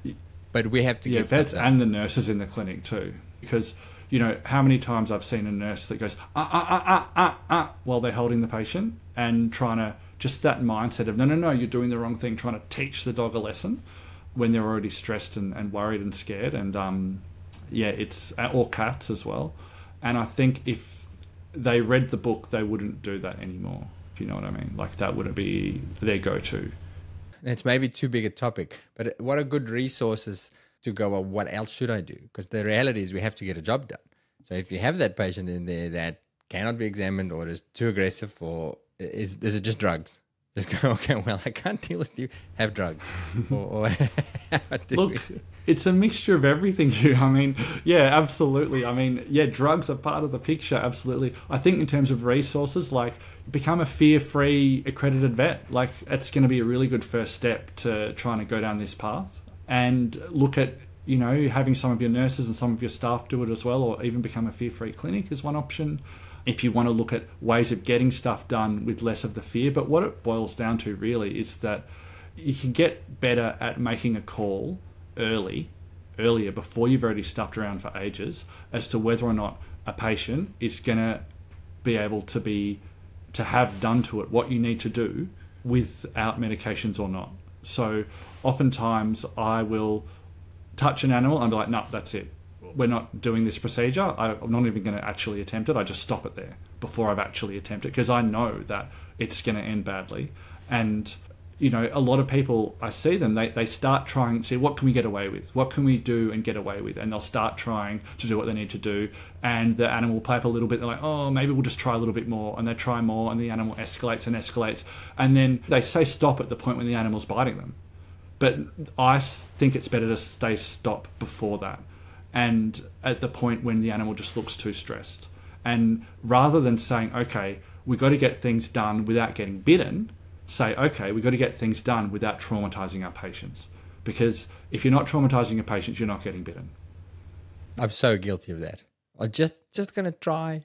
Speaker 1: But we have to
Speaker 2: yeah,
Speaker 1: get
Speaker 2: vets and the nurses in the clinic too, because you know how many times I've seen a nurse that goes ah ah ah ah ah ah while they're holding the patient and trying to. Just that mindset of, no, no, no, you're doing the wrong thing, trying to teach the dog a lesson when they're already stressed and, and worried and scared. And, um, yeah, it's, or cats as well. And I think if they read the book, they wouldn't do that anymore, if you know what I mean. Like, that wouldn't be their go-to.
Speaker 1: It's maybe too big a topic, but what are good resources to go, well, what else should I do? Because the reality is we have to get a job done. So if you have that patient in there that cannot be examined or is too aggressive, or is is it just drugs? Just go, okay, well, I can't deal with you. Have drugs. or, or
Speaker 2: Look, we... it's a mixture of everything. You, I mean, yeah, absolutely. I mean, yeah, drugs are part of the picture, absolutely. I think in terms of resources, like, become a fear-free accredited vet. Like, it's going to be a really good first step to trying to go down this path. And look at, you know, having some of your nurses and some of your staff do it as well, or even become a fear-free clinic is one option. If you want to look at ways of getting stuff done with less of the fear. But what it boils down to really is that you can get better at making a call early, earlier, before you've already stuffed around for ages, as to whether or not a patient is going to be able to be, to have done to it what you need to do without medications or not. So oftentimes I will touch an animal and be like, no, that's it. We're not doing this procedure. I'm not even going to actually attempt it. I just stop it there before I've actually attempted it, because I know that it's going to end badly. And, you know, a lot of people, I see them, they, they start trying, see, what can we get away with? What can we do and get away with? And they'll start trying to do what they need to do. And the animal will play up a little bit. They're like, oh, maybe we'll just try a little bit more. And they try more, and the animal escalates and escalates. And then they say stop at the point when the animal's biting them. But I think it's better to stay stop before that, and at the point when the animal just looks too stressed. And rather than saying, okay, we've got to get things done without getting bitten, say, okay, we've got to get things done without traumatizing our patients. Because if you're not traumatizing your patients, you're not getting bitten.
Speaker 1: I'm so guilty of that. I'm just just gonna try.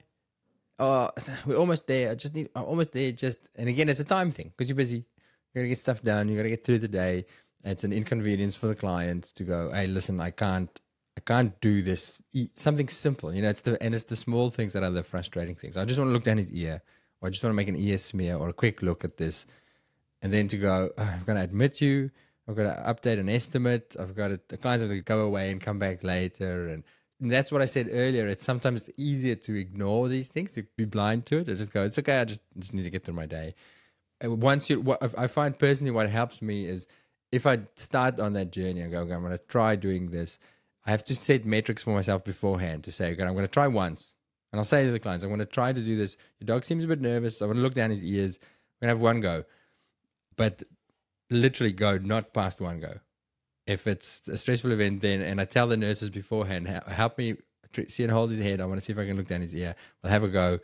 Speaker 1: Oh, we're almost there. I just need. I'm almost there. Just and again, it's a time thing because you're busy. You gotta get stuff done. You gotta get through the day. It's an inconvenience for the clients to go, hey, listen, I can't. I can't do this. Something simple, you know. It's the and it's the small things that are the frustrating things. I just want to look down his ear, or I just want to make an ear smear, or a quick look at this, and then to go, oh, I'm going to admit you. I've got to update an estimate. I've got to, the clients have to go away and come back later, and, and that's what I said earlier. It's sometimes easier to ignore these things, to be blind to it, or just go, it's okay. I just, just need to get through my day. And once you, what I find personally, what helps me is if I start on that journey and go, okay, I'm going to try doing this. I have to set metrics for myself beforehand to say, okay, I'm going to try once. And I'll say to the clients, I'm going to try to do this. Your dog seems a bit nervous. I want to look down his ears. I'm going to have one go. But literally go, not past one go. If it's a stressful event, then, and I tell the nurses beforehand, help me see and hold his head. I want to see if I can look down his ear. I'll have a go.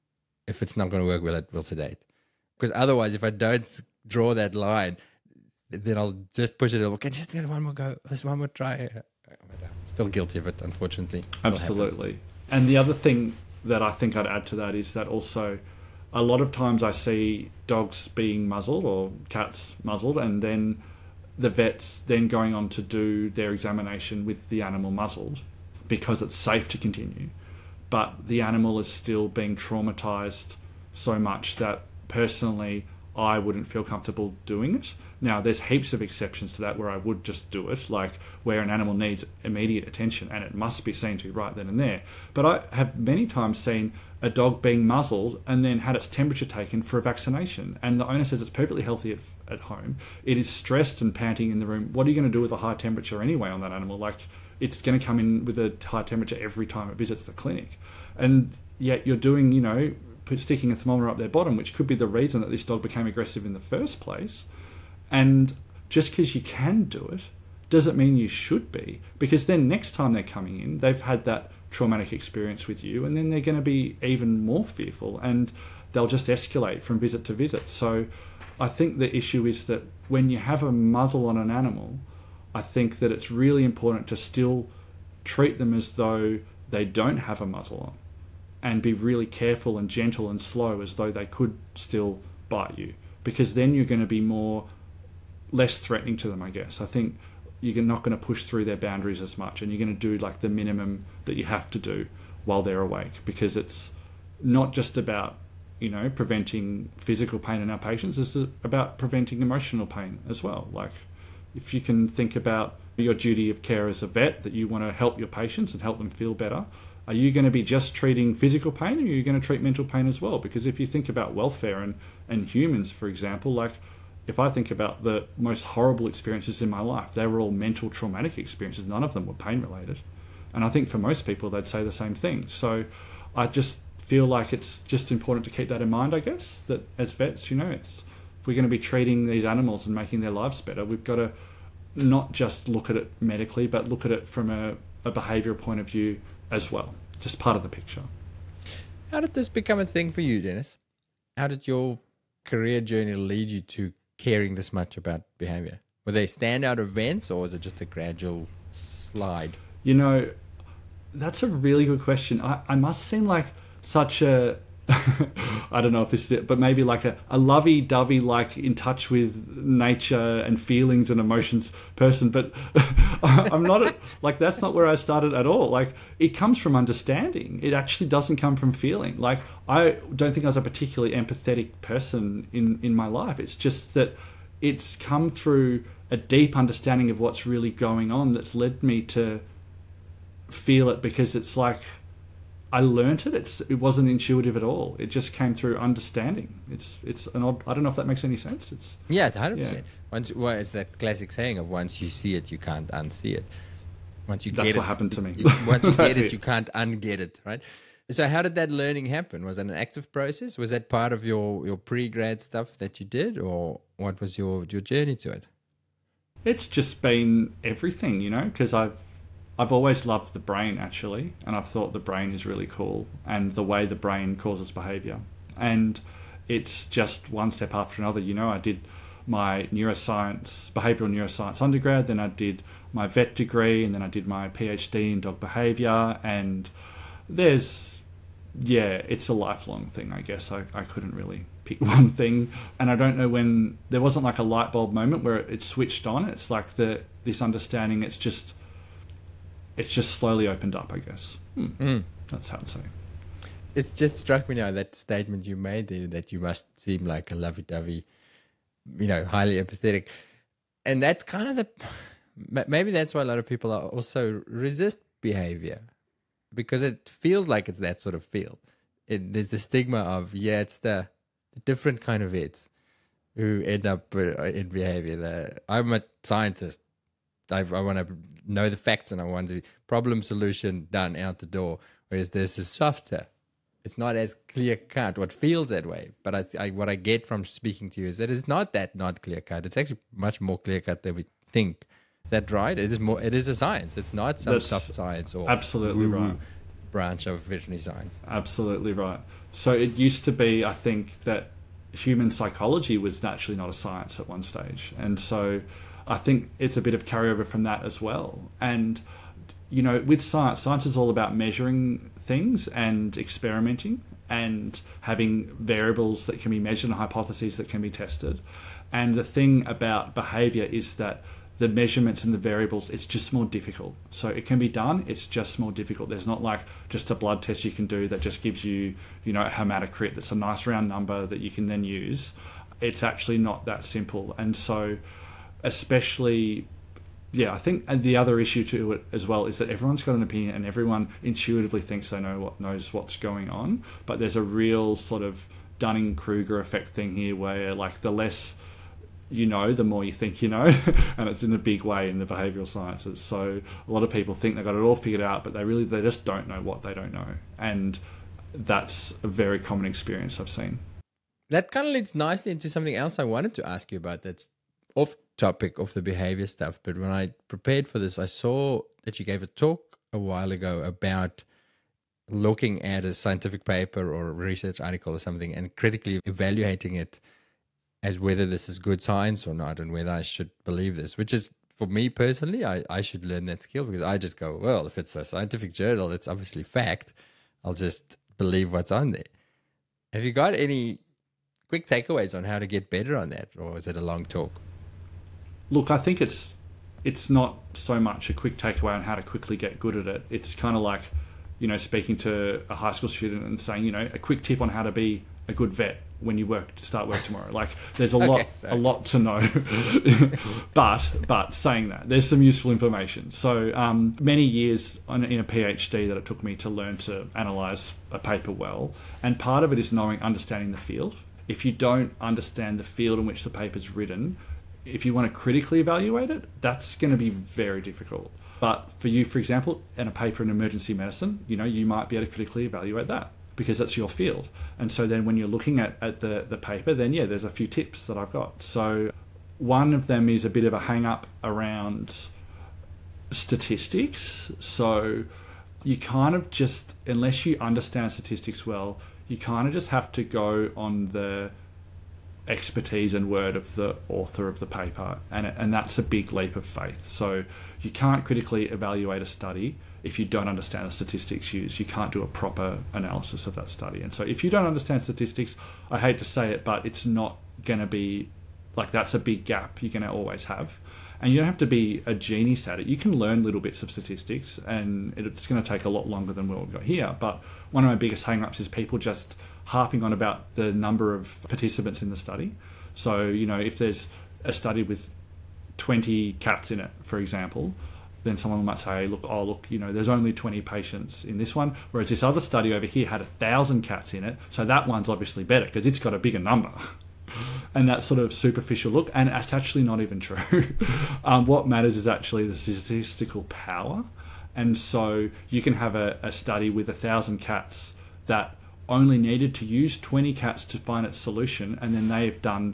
Speaker 1: If it's not going to work, we'll, we'll sedate. Because otherwise, if I don't draw that line, then I'll just push it. Okay, just get one more go. Just one more try. Still guilty of it, unfortunately. Still
Speaker 2: Absolutely.
Speaker 1: happens.
Speaker 2: And the other thing that I think I'd add to that is that also a lot of times I see dogs being muzzled or cats muzzled, and then the vets then going on to do their examination with the animal muzzled because it's safe to continue. But the animal is still being traumatized so much that personally I wouldn't feel comfortable doing it. Now, there's heaps of exceptions to that where I would just do it, like where an animal needs immediate attention and it must be seen to right then and there. But I have many times seen a dog being muzzled and then had its temperature taken for a vaccination. And the owner says it's perfectly healthy at, at home. It is stressed and panting in the room. What are you going to do with a high temperature anyway on that animal? Like, it's going to come in with a high temperature every time it visits the clinic. And yet you're doing, you know, sticking a thermometer up their bottom, which could be the reason that this dog became aggressive in the first place. And just because you can do it doesn't mean you should be, because then next time they're coming in, they've had that traumatic experience with you, and then they're going to be even more fearful and they'll just escalate from visit to visit. So I think the issue is that when you have a muzzle on an animal, I think that it's really important to still treat them as though they don't have a muzzle on, and be really careful and gentle and slow as though they could still bite you, because then you're going to be more less threatening to them, I guess. I think you're not going to push through their boundaries as much, and you're going to do like the minimum that you have to do while they're awake, because it's not just about, you know, preventing physical pain in our patients, it's about preventing emotional pain as well. Like, if you can think about your duty of care as a vet, that you want to help your patients and help them feel better, are you going to be just treating physical pain, or are you going to treat mental pain as well? Because if you think about welfare and, and humans, for example, like if I think about the most horrible experiences in my life, they were all mental traumatic experiences. None of them were pain related. And I think for most people, they'd say the same thing. So I just feel like it's just important to keep that in mind, I guess, that as vets, you know, it's, if we're going to be treating these animals and making their lives better, we've got to not just look at it medically, but look at it from a, a behavioural point of view as well. Just part of the picture.
Speaker 1: How did this become a thing for you, Dennis? How did your career journey lead you to caring this much about behavior? Were they standout events, or was it just a gradual slide?
Speaker 2: You know, that's a really good question. I, I must seem like such a, I don't know if this is it, but maybe like a, a lovey-dovey, like in touch with nature and feelings and emotions person. But I'm not, a, like, that's not where I started at all. Like, it comes from understanding. It actually doesn't come from feeling. Like, I don't think I was a particularly empathetic person in, in my life. It's just that it's come through a deep understanding of what's really going on that's led me to feel it, because it's like, I learnt it. It's it wasn't intuitive at all. It just came through understanding. It's it's an odd. I don't know if that makes any sense. It's
Speaker 1: yeah, one hundred percent. Once, well, it's that classic saying of once you see it, you can't unsee it. Once you
Speaker 2: that's
Speaker 1: get
Speaker 2: what
Speaker 1: it,
Speaker 2: happened to me.
Speaker 1: You, once you get it,
Speaker 2: it,
Speaker 1: you can't unget it. Right. So, how did that learning happen? Was it an active process? Was that part of your your pre-grad stuff that you did, or what was your your journey to it?
Speaker 2: It's just been everything, you know, because I've I've always loved the brain actually, and I've thought the brain is really cool and the way the brain causes behavior. And it's just one step after another. You know, I did my neuroscience, behavioral neuroscience undergrad, then I did my vet degree, and then I did my PhD in dog behavior. And there's, yeah, it's a lifelong thing, I guess. I, I couldn't really pick one thing. And I don't know when, there wasn't like a light bulb moment where it switched on. It's like the this understanding, it's just, it's just slowly opened up, I guess. Hmm.
Speaker 1: Mm.
Speaker 2: That's how I'd say.
Speaker 1: It's just struck me now, that statement you made there, that you must seem like a lovey-dovey, you know, highly empathetic. And that's kind of the, maybe that's why a lot of people are also resist behavior, because it feels like it's that sort of field. It, there's the stigma of, yeah, it's the, the different kind of vets who end up in behavior. The, I'm a scientist. I, I want to know the facts and I want the problem solution done out the door. Whereas this is softer. It's not as clear cut. What feels that way, but I, I what I get from speaking to you is that it's not that not clear cut. It's actually much more clear cut than we think. Is that right? It is more. It is a science. It's not some
Speaker 2: That's
Speaker 1: soft science or
Speaker 2: absolutely
Speaker 1: woo-woo
Speaker 2: right
Speaker 1: branch of veterinary science.
Speaker 2: Absolutely right. So it used to be, I think, that human psychology was naturally not a science at one stage, and so I think it's a bit of carryover from that as well. And you know, with science, science is all about measuring things and experimenting and having variables that can be measured and hypotheses that can be tested. And the thing about behavior is that the measurements and the variables, it's just more difficult. So it can be done, it's just more difficult. There's not like just a blood test you can do that just gives you, you know, a hematocrit that's a nice round number that you can then use. It's actually not that simple. And so especially, yeah, I think the other issue to it as well is that everyone's got an opinion and everyone intuitively thinks they know what knows what's going on. But there's a real sort of Dunning-Kruger effect thing here where like the less you know, the more you think you know, and it's in a big way in the behavioural sciences. So a lot of people think they've got it all figured out, but they really, they just don't know what they don't know. And that's a very common experience I've seen.
Speaker 1: That kind of leads nicely into something else I wanted to ask you about that's off topic of the behavior stuff. But when I prepared for this, I saw that you gave a talk a while ago about looking at a scientific paper or a research article or something and critically evaluating it as whether this is good science or not and whether I should believe this, which is, for me personally, I, I should learn that skill because I just go, well, if it's a scientific journal, it's obviously fact. I'll just believe what's on there. Have you got any quick takeaways on how to get better on that, or is it a long talk?
Speaker 2: Look, I think it's it's not so much a quick takeaway on how to quickly get good at it. It's kind of like, you know, speaking to a high school student and saying, you know, a quick tip on how to be a good vet when you work to start work tomorrow. Like there's a lot
Speaker 1: okay,
Speaker 2: a lot to know. but but saying that, there's some useful information. So um, many years on, in a PhD that it took me to learn to analyse a paper well, and part of it is knowing, understanding the field. If you don't understand the field in which the paper's written, if you want to critically evaluate it, that's going to be very difficult. But for you, for example, in a paper in emergency medicine, you know, you might be able to critically evaluate that, because that's your field. And so then when you're looking at, at the, the paper, then yeah, there's a few tips that I've got. So one of them is a bit of a hang up around statistics. So you kind of just, unless you understand statistics well, you kind of just have to go on the expertise and word of the author of the paper. And, and that's a big leap of faith. So you can't critically evaluate a study if you don't understand the statistics used. You can't do a proper analysis of that study. And so if you don't understand statistics, I hate to say it, but it's not going to be, like that's a big gap you're going to always have. And you don't have to be a genius at it. You can learn little bits of statistics and it's going to take a lot longer than what we've got here. But one of my biggest hang-ups is people just harping on about the number of participants in the study. So, you know, if there's a study with twenty cats in it, for example, then someone might say, look, oh, look, you know, there's only twenty patients in this one, whereas this other study over here had a thousand cats in it. So that one's obviously better because it's got a bigger number. And that sort of superficial look, and it's actually not even true. um, what matters is actually the statistical power. And so you can have a, a study with a thousand cats that only needed to use twenty cats to find its solution, and then they've done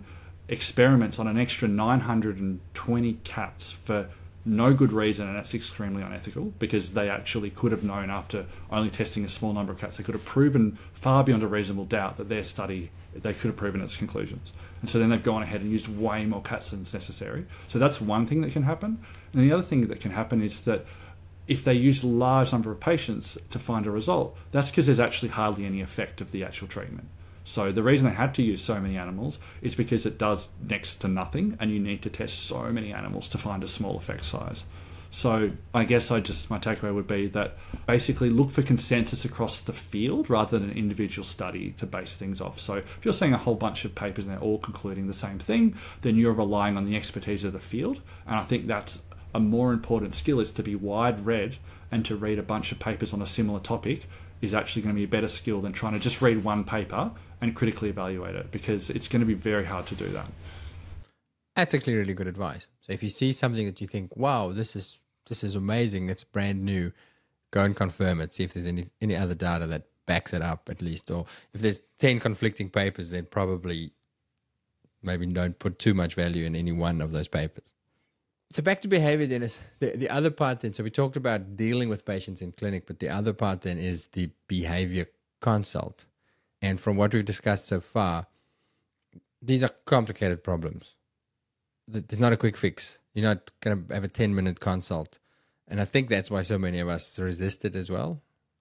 Speaker 2: experiments on an extra nine hundred twenty cats for no good reason, and that's extremely unethical, because they actually could have known after only testing a small number of cats, they could have proven far beyond a reasonable doubt that their study, they could have proven its conclusions. And so then they've gone ahead and used way more cats than is necessary. So that's one thing that can happen. And the other thing that can happen is that if they use a large number of patients to find a result, that's because there's actually hardly any effect of the actual treatment. So the reason they had to use so many animals is because it does next to nothing, and you need to test so many animals to find a small effect size. So I guess I just, my takeaway would be that basically look for consensus across the field rather than an individual study to base things off. So if you're seeing a whole bunch of papers and they're all concluding the same thing, then you're relying on the expertise of the field. And I think that's a more important skill, is to be wide read and to read a bunch of papers on a similar topic is actually going to be a better skill than trying to just read one paper and critically evaluate it, because it's going to be very hard to do that.
Speaker 1: That's actually really good advice. So if you see something that you think, wow, this is this is amazing, it's brand new, go and confirm it. See if there's any any other data that backs it up at least. Or if there's ten conflicting papers, then probably maybe don't put too much value in any one of those papers. So back to behavior, Dennis. The, the other part then, so we talked about dealing with patients in clinic, but the other part then is the behavior consult. And from what we've discussed so far, these are complicated problems. There's not a quick fix. You're not going to have a ten-minute consult. And I think that's why so many of us resist it as well.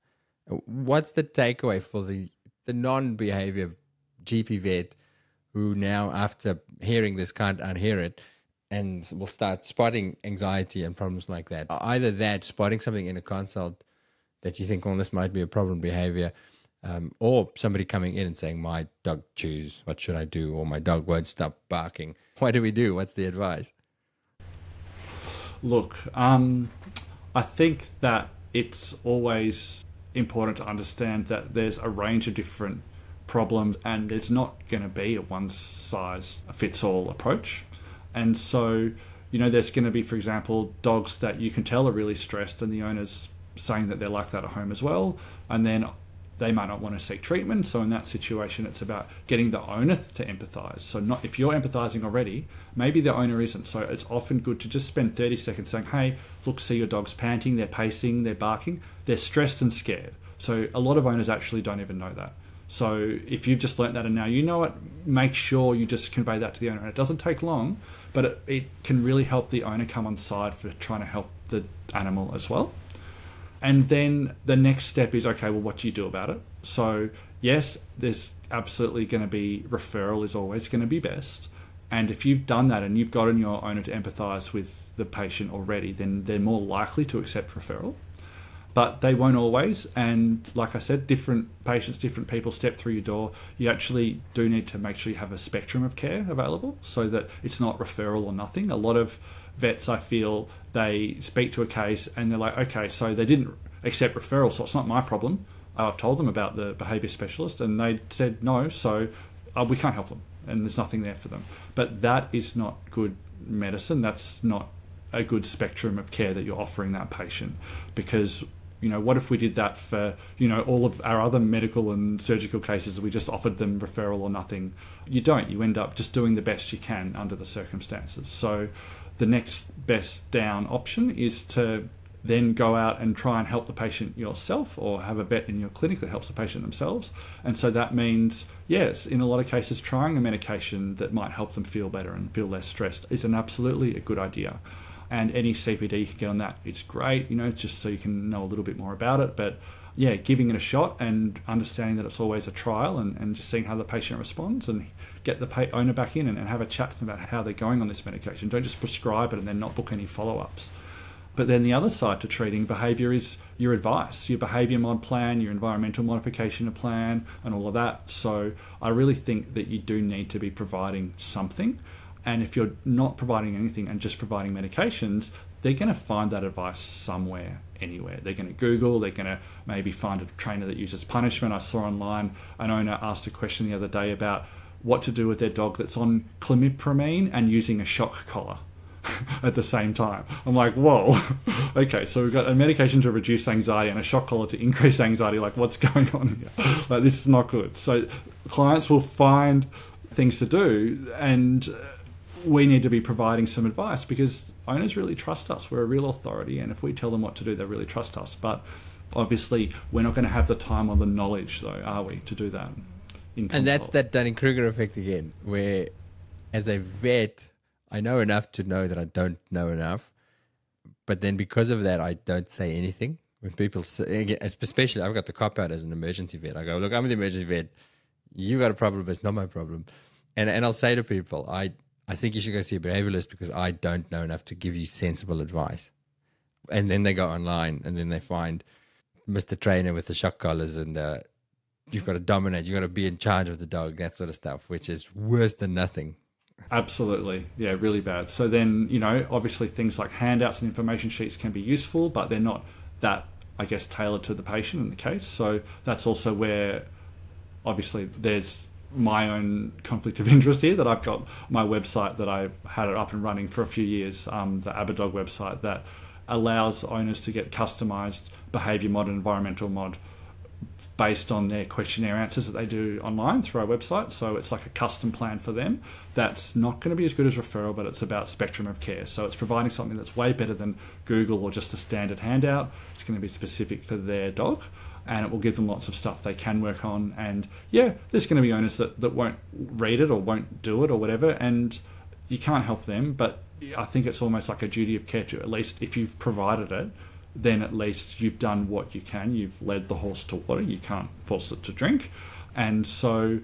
Speaker 1: What's the takeaway for the, the non-behavior G P vet who now, after hearing this, can't unhear it and will start spotting anxiety and problems like that? Either that, spotting something in a consult that you think, well, this might be a problem behavior, um, or somebody coming in and saying, my dog chews, what should I do? Or my dog won't stop barking. What do we do? What's the advice?
Speaker 2: Look, um, I think that it's always important to understand that there's a range of different problems, and there's not going to be a one-size-fits-all approach. And so, you know, there's going to be, for example, dogs that you can tell are really stressed, and the owner's saying that they're like that at home as well, and then they might not want to seek treatment. So in that situation, it's about getting the owner to empathize. So not if you're empathizing already, maybe the owner isn't. So it's often good to just spend thirty seconds saying, hey, look, see your dog's panting, they're pacing, they're barking, they're stressed and scared. So a lot of owners actually don't even know that. So if you've just learnt that and now you know it, make sure you just convey that to the owner. And it doesn't take long, but it, it can really help the owner come on side for trying to help the animal as well. And then the next step is, okay, well, what do you do about it? So yes, there's absolutely going to be, referral is always going to be best. And if you've done that and you've gotten your owner to empathise with the patient already, then they're more likely to accept referral. But they won't always. And like I said, different patients, different people step through your door. You actually do need to make sure you have a spectrum of care available so that it's not referral or nothing. A lot of vets, I feel, they speak to a case and they're like, okay, so they didn't accept referral, so it's not my problem. I've told them about the behaviour specialist and they said no, so uh, we can't help them and there's nothing there for them. But that is not good medicine. That's not a good spectrum of care that you're offering that patient, because you know, what if we did that for, you know, all of our other medical and surgical cases? We just offered them referral or nothing. You don't. You end up just doing the best you can under the circumstances. So the next best down option is to then go out and try and help the patient yourself, or have a vet in your clinic that helps the patient themselves. And so that means, yes, in a lot of cases, trying a medication that might help them feel better and feel less stressed is an absolutely a good idea. And any C P D you can get on that, it's great, you know, just so you can know a little bit more about it. But yeah, giving it a shot and understanding that it's always a trial, and, and just seeing how the patient responds, and get the pay- owner back in and, and have a chat to them about how they're going on this medication. Don't just prescribe it and then not book any follow-ups. But then the other side to treating behaviour is your advice, your behaviour mod plan, your environmental modification plan, and all of that. So I really think that you do need to be providing something. And if you're not providing anything and just providing medications, they're going to find that advice somewhere, anywhere. They're going to Google, they're going to maybe find a trainer that uses punishment. I saw online an owner asked a question the other day about what to do with their dog that's on clomipramine and using a shock collar at the same time. I'm like, whoa, okay, so we've got a medication to reduce anxiety and a shock collar to increase anxiety. Like, what's going on here? Like, this is not good. So clients will find things to do, and we need to be providing some advice because owners really trust us. We're a real authority, and if we tell them what to do, they really trust us. But obviously, we're not going to have the time or the knowledge, though, are we, to do that? In
Speaker 1: and that's that Dunning-Kruger effect again, where as a vet, I know enough to know that I don't know enough, but then because of that, I don't say anything. When people say, especially, I've got the cop out as an emergency vet. I go, look, I'm the emergency vet. You got a problem, but it's not my problem. And and I'll say to people, I, I think you should go see a behavioralist because I don't know enough to give you sensible advice. And then they go online and then they find Mister Trainer with the shock collars and uh, you've got to dominate, you've got to be in charge of the dog, that sort of stuff, which is worse than nothing.
Speaker 2: Absolutely. Yeah, really bad. So then, you know, obviously things like handouts and information sheets can be useful, but they're not that, I guess, tailored to the patient in the case. So that's also where, obviously, there's my own conflict of interest here, that I've got my website that I had it up and running for a few years, um, the Aberdog website, that allows owners to get customised behaviour mod and environmental mod based on their questionnaire answers that they do online through our website. So it's like a custom plan for them that's not going to be as good as referral, but it's about spectrum of care. So it's providing something that's way better than Google or just a standard handout. It's going to be specific for their dog, and it will give them lots of stuff they can work on. And yeah, there's going to be owners that, that won't read it or won't do it or whatever, and you can't help them. But I think it's almost like a duty of care to, at least if you've provided it, then at least you've done what you can. You've led the horse to water. You can't force it to drink. And so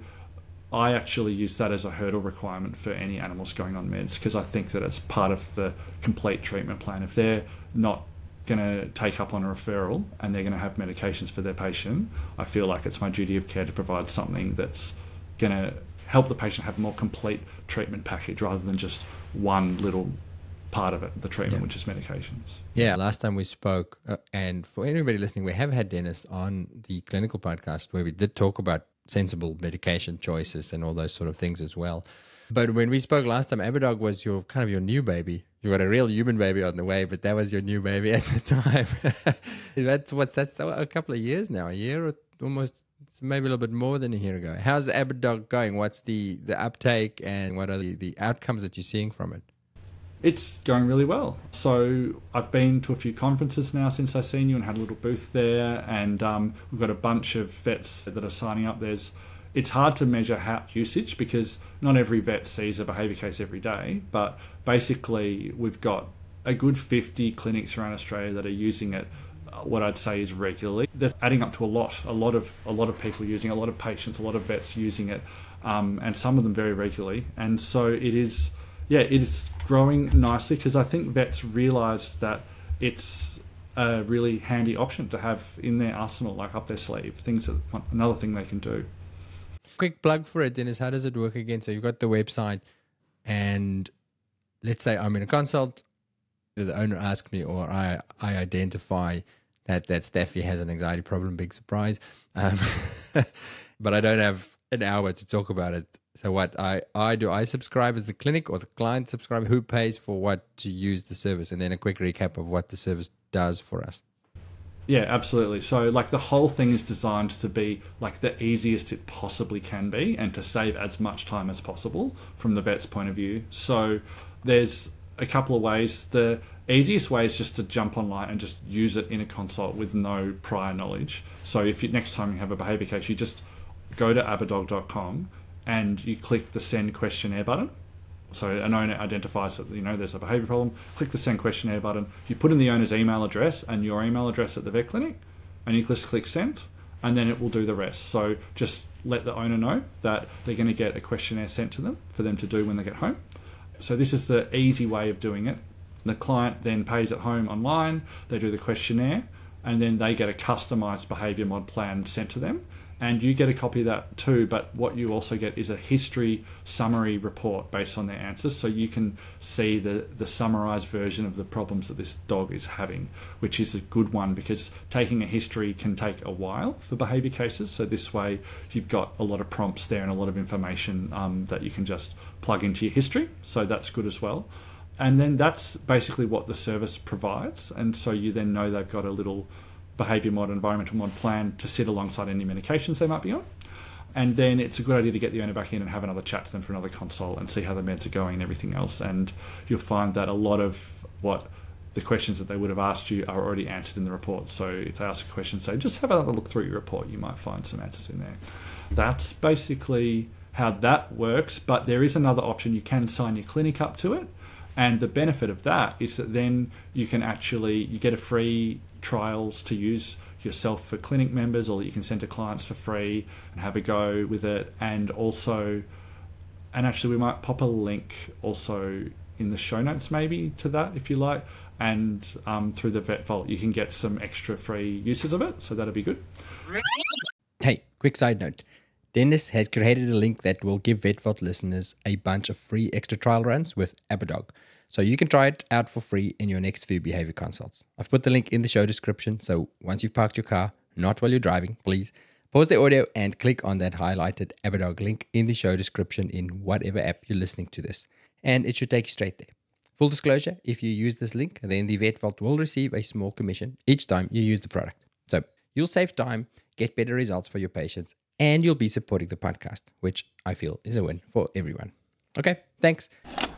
Speaker 2: I actually use that as a hurdle requirement for any animals going on meds, because I think that it's part of the complete treatment plan. If they're not going to take up on a referral and they're going to have medications for their patient, I feel like it's my duty of care to provide something that's going to help the patient have a more complete treatment package rather than just one little part of it, the treatment, yeah. which is medications.
Speaker 1: Yeah, last time we spoke, uh, and for anybody listening, we have had Dennis on the clinical podcast where we did talk about sensible medication choices and all those sort of things as well. But when we spoke last time, Aberdog was your kind of your new baby. You got a real human baby on the way, but that was your new baby at the time. That's what's that's a couple of years now, a year or almost, maybe a little bit more than a year ago. How's Aberdog going? What's the, the uptake and what are the, the outcomes that you're seeing from it?
Speaker 2: It's going really well. So I've been to a few conferences now since I've seen you and had a little booth there, and um, we've got a bunch of vets that are signing up. There's, it's hard to measure how usage because not every vet sees a behaviour case every day, but basically we've got a good fifty clinics around Australia that are using it. What I'd say is regularly. They're adding up to a lot, a lot of a lot of people using it, a lot of patients, a lot of vets using it, um, and some of them very regularly. And so it is. Yeah, it is growing nicely because I think vets realise that it's a really handy option to have in their arsenal, like up their sleeve, things that another thing they can do.
Speaker 1: Quick plug for it, Dennis. How does it work again? So you've got the website, and let's say I'm in a consult, the owner asks me, or I, I identify that, that Staffy has an anxiety problem, big surprise, um, but I don't have an hour to talk about it. So what I, I do, I subscribe as the clinic or the client subscribe, who pays for what to use the service, and then a quick recap of what the service does for us.
Speaker 2: Yeah, absolutely. So like the whole thing is designed to be like the easiest it possibly can be and to save as much time as possible from the vet's point of view. So there's a couple of ways. The easiest way is just to jump online and just use it in a consult with no prior knowledge. So if you, next time you have a behaviour case, you just go to aberdog dot com and you click the send questionnaire button. So an owner identifies that, you know, there's a behaviour problem, click the send questionnaire button. You put in the owner's email address and your email address at the vet clinic, and you just click send, and then it will do the rest. So just let the owner know that they're going to get a questionnaire sent to them for them to do when they get home. So this is the easy way of doing it. The client then pays at home online, they do the questionnaire, and then they get a customised behaviour mod plan sent to them. And you get a copy of that too, but what you also get is a history summary report based on their answers, so you can see the, the summarised version of the problems that this dog is having, which is a good one because taking a history can take a while for behaviour cases. So this way you've got a lot of prompts there and a lot of information um, that you can just plug into your history, so that's good as well. And then that's basically what the service provides, and so you then know they've got a little behaviour mod, environmental mod plan to sit alongside any medications they might be on. and then it's a good idea to get the owner back in and have another chat to them for another consult and see how the meds are going and everything else. And you'll find that a lot of what the questions that they would have asked you are already answered in the report. So if they ask a question, say, just have a look through your report, you might find some answers in there. That's basically how that works. But there is another option. You can sign your clinic up to it. And the benefit of that is that then you can actually, you get a free trials to use yourself for clinic members, or that you can send to clients for free and have a go with it. And also, and actually we might pop a link also in the show notes maybe to that if you like. And um, through the Vet Vault, you can get some extra free uses of it. So that'll be good.
Speaker 1: Hey, quick side note. Dennis has created a link that will give Vet Vault listeners a bunch of free extra trial runs with Abbadog. So you can try it out for free in your next few behavior consults. I've put the link in the show description. So once you've parked your car, not while you're driving, please pause the audio and click on that highlighted Abbadog link in the show description in whatever app you're listening to this. And it should take you straight there. Full disclosure, if you use this link, then the Vet Vault will receive a small commission each time you use the product. So you'll save time, get better results for your patients, and you'll be supporting the podcast, which I feel is a win for everyone. Okay, thanks.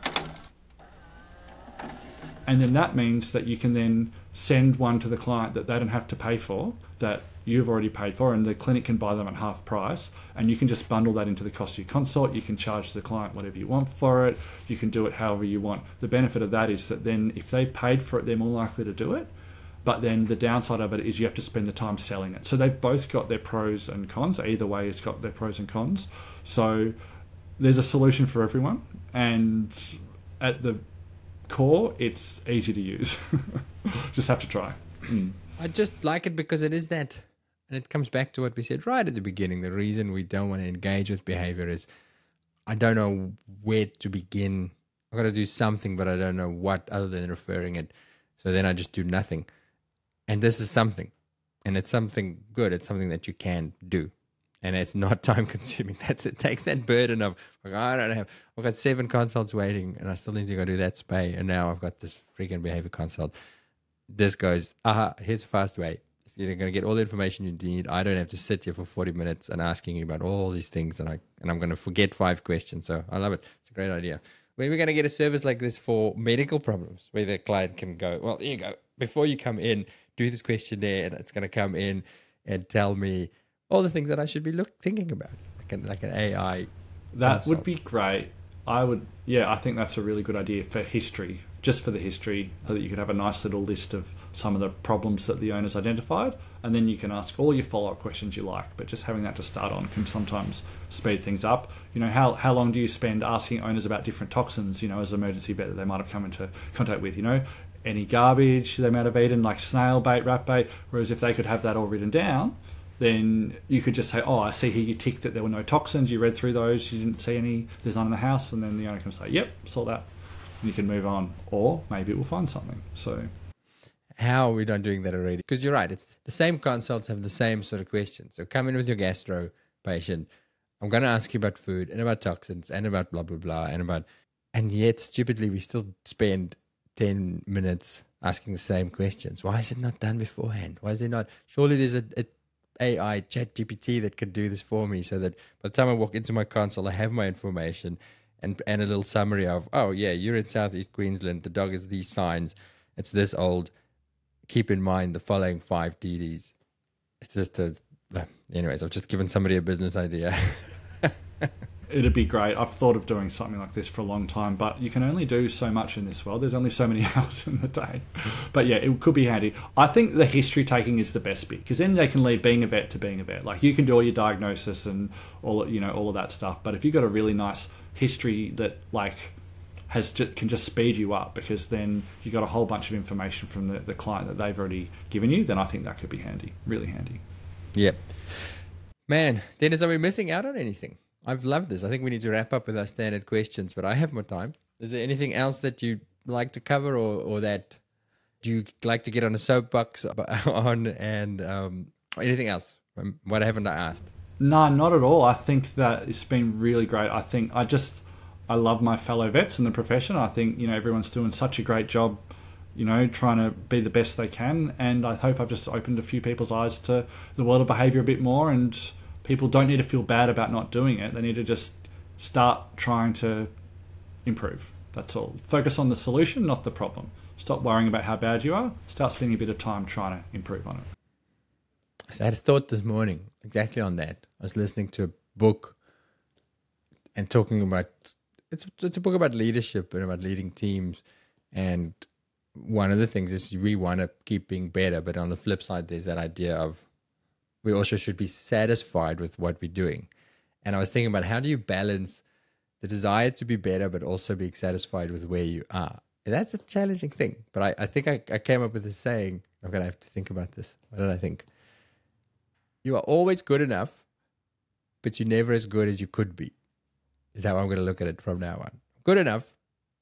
Speaker 2: And then that means that you can then send one to the client that they don't have to pay for, that you've already paid for, and the clinic can buy them at half price, and you can just bundle that into the cost of your consult. You can charge the client whatever you want for it. You can do it however you want. The benefit of that is that then if they've paid for it, they're more likely to do it. But then the downside of it is you have to spend the time selling it. So they've both got their pros and cons. Either way, it's got their pros and cons. So there's a solution for everyone. And at the core, it's easy to use. Just have to try. Mm.
Speaker 1: I just like it because it is that. And it comes back to what we said right at the beginning. The reason we don't want to engage with behavior is I don't know where to begin. I've got to do something, but I don't know what other than referring it. So then I just do nothing. And this is something. And it's something good. It's something that you can do. And it's not time consuming. That's it takes that burden of, like, I don't have, I've got seven consults waiting and I still need to go do that spay. And now I've got this freaking behavior consult. This goes, aha, here's a fast way. You're going to get all the information you need. I don't have to sit here for forty minutes and asking you about all these things. And, I, and I'm going to forget five questions. So I love it. It's a great idea. We're going to get a service like this for medical problems where the client can go, well, here you go. Before you come in, do this questionnaire, and it's going to come in and tell me all the things that I should be look, thinking about, like an, like an A I.
Speaker 2: That
Speaker 1: consult.
Speaker 2: would be great. I would, yeah, I think that's a really good idea for history, just for the history, so that you could have a nice little list of some of the problems that the owner's identified, and then you can ask all your follow-up questions you like. But just having that to start on can sometimes speed things up. You know, how how long do you spend asking owners about different toxins, you know, as an emergency vet that they might have come into contact with, you know, any garbage they might have eaten, like snail bait, rat bait, whereas if they could have that all written down, then you could just say, oh, I see here you ticked that there were no toxins, you read through those, you didn't see any, there's none in the house, and then the owner can say, yep, saw that, and you can move on. Or maybe it will find something. So
Speaker 1: how are we not doing that already? Because you're right, it's the same consults have the same sort of questions. So come in with your gastro patient. I'm going to ask you about food and about toxins and about blah, blah, blah, and about, and yet stupidly we still spend ten minutes asking the same questions. Why is it not done beforehand? Why is it not? Surely there's a, a A I chat G P T that could do this for me, so that by the time I walk into my console, I have my information and and a little summary of, oh yeah, you're in Southeast Queensland, the dog has these signs, it's this old, keep in mind the following five D Ds. It's just a, anyways, I've just given somebody a business idea.
Speaker 2: it'd be great. I've thought of doing something like this for a long time, but you can only do so much in this world. There's only so many hours in the day. But yeah, it could be handy. I think the history taking is the best bit, because then they can leave being a vet to being a vet. Like, you can do all your diagnosis and all, you know, all of that stuff. But if you've got a really nice history that like has just, can just speed you up, because then you got a whole bunch of information from the, the client that they've already given you, then I think that could be handy, really handy.
Speaker 1: Yep. Man, Dennis, are we missing out on anything? I've loved this. I think we need to wrap up with our standard questions, but I have more time. Is there anything else that you'd like to cover, or, or that you like to get on a soapbox on, and um, anything else? Um, what haven't I asked?
Speaker 2: No, not at all. I think that it's been really great. I think I just, I love my fellow vets in the profession. I think, you know, everyone's doing such a great job, you know, trying to be the best they can. And I hope I've just opened a few people's eyes to the world of behaviour a bit more, and people don't need to feel bad about not doing it. They need to just start trying to improve. That's all. Focus on the solution, not the problem. Stop worrying about how bad you are. Start spending a bit of time trying to improve on it.
Speaker 1: I had a thought this morning exactly on that. I was listening to a book and talking about, it's, it's a book about leadership and about leading teams. And one of the things is we want to keep being better. But on the flip side, there's that idea of we also should be satisfied with what we're doing. And I was thinking about how do you balance the desire to be better, but also being satisfied with where you are. And that's a challenging thing. But I, I think I, I came up with a saying. I'm going to have to think about this. What did I think? You are always good enough, but you're never as good as you could be. Is how I'm going to look at it from now on. Good enough,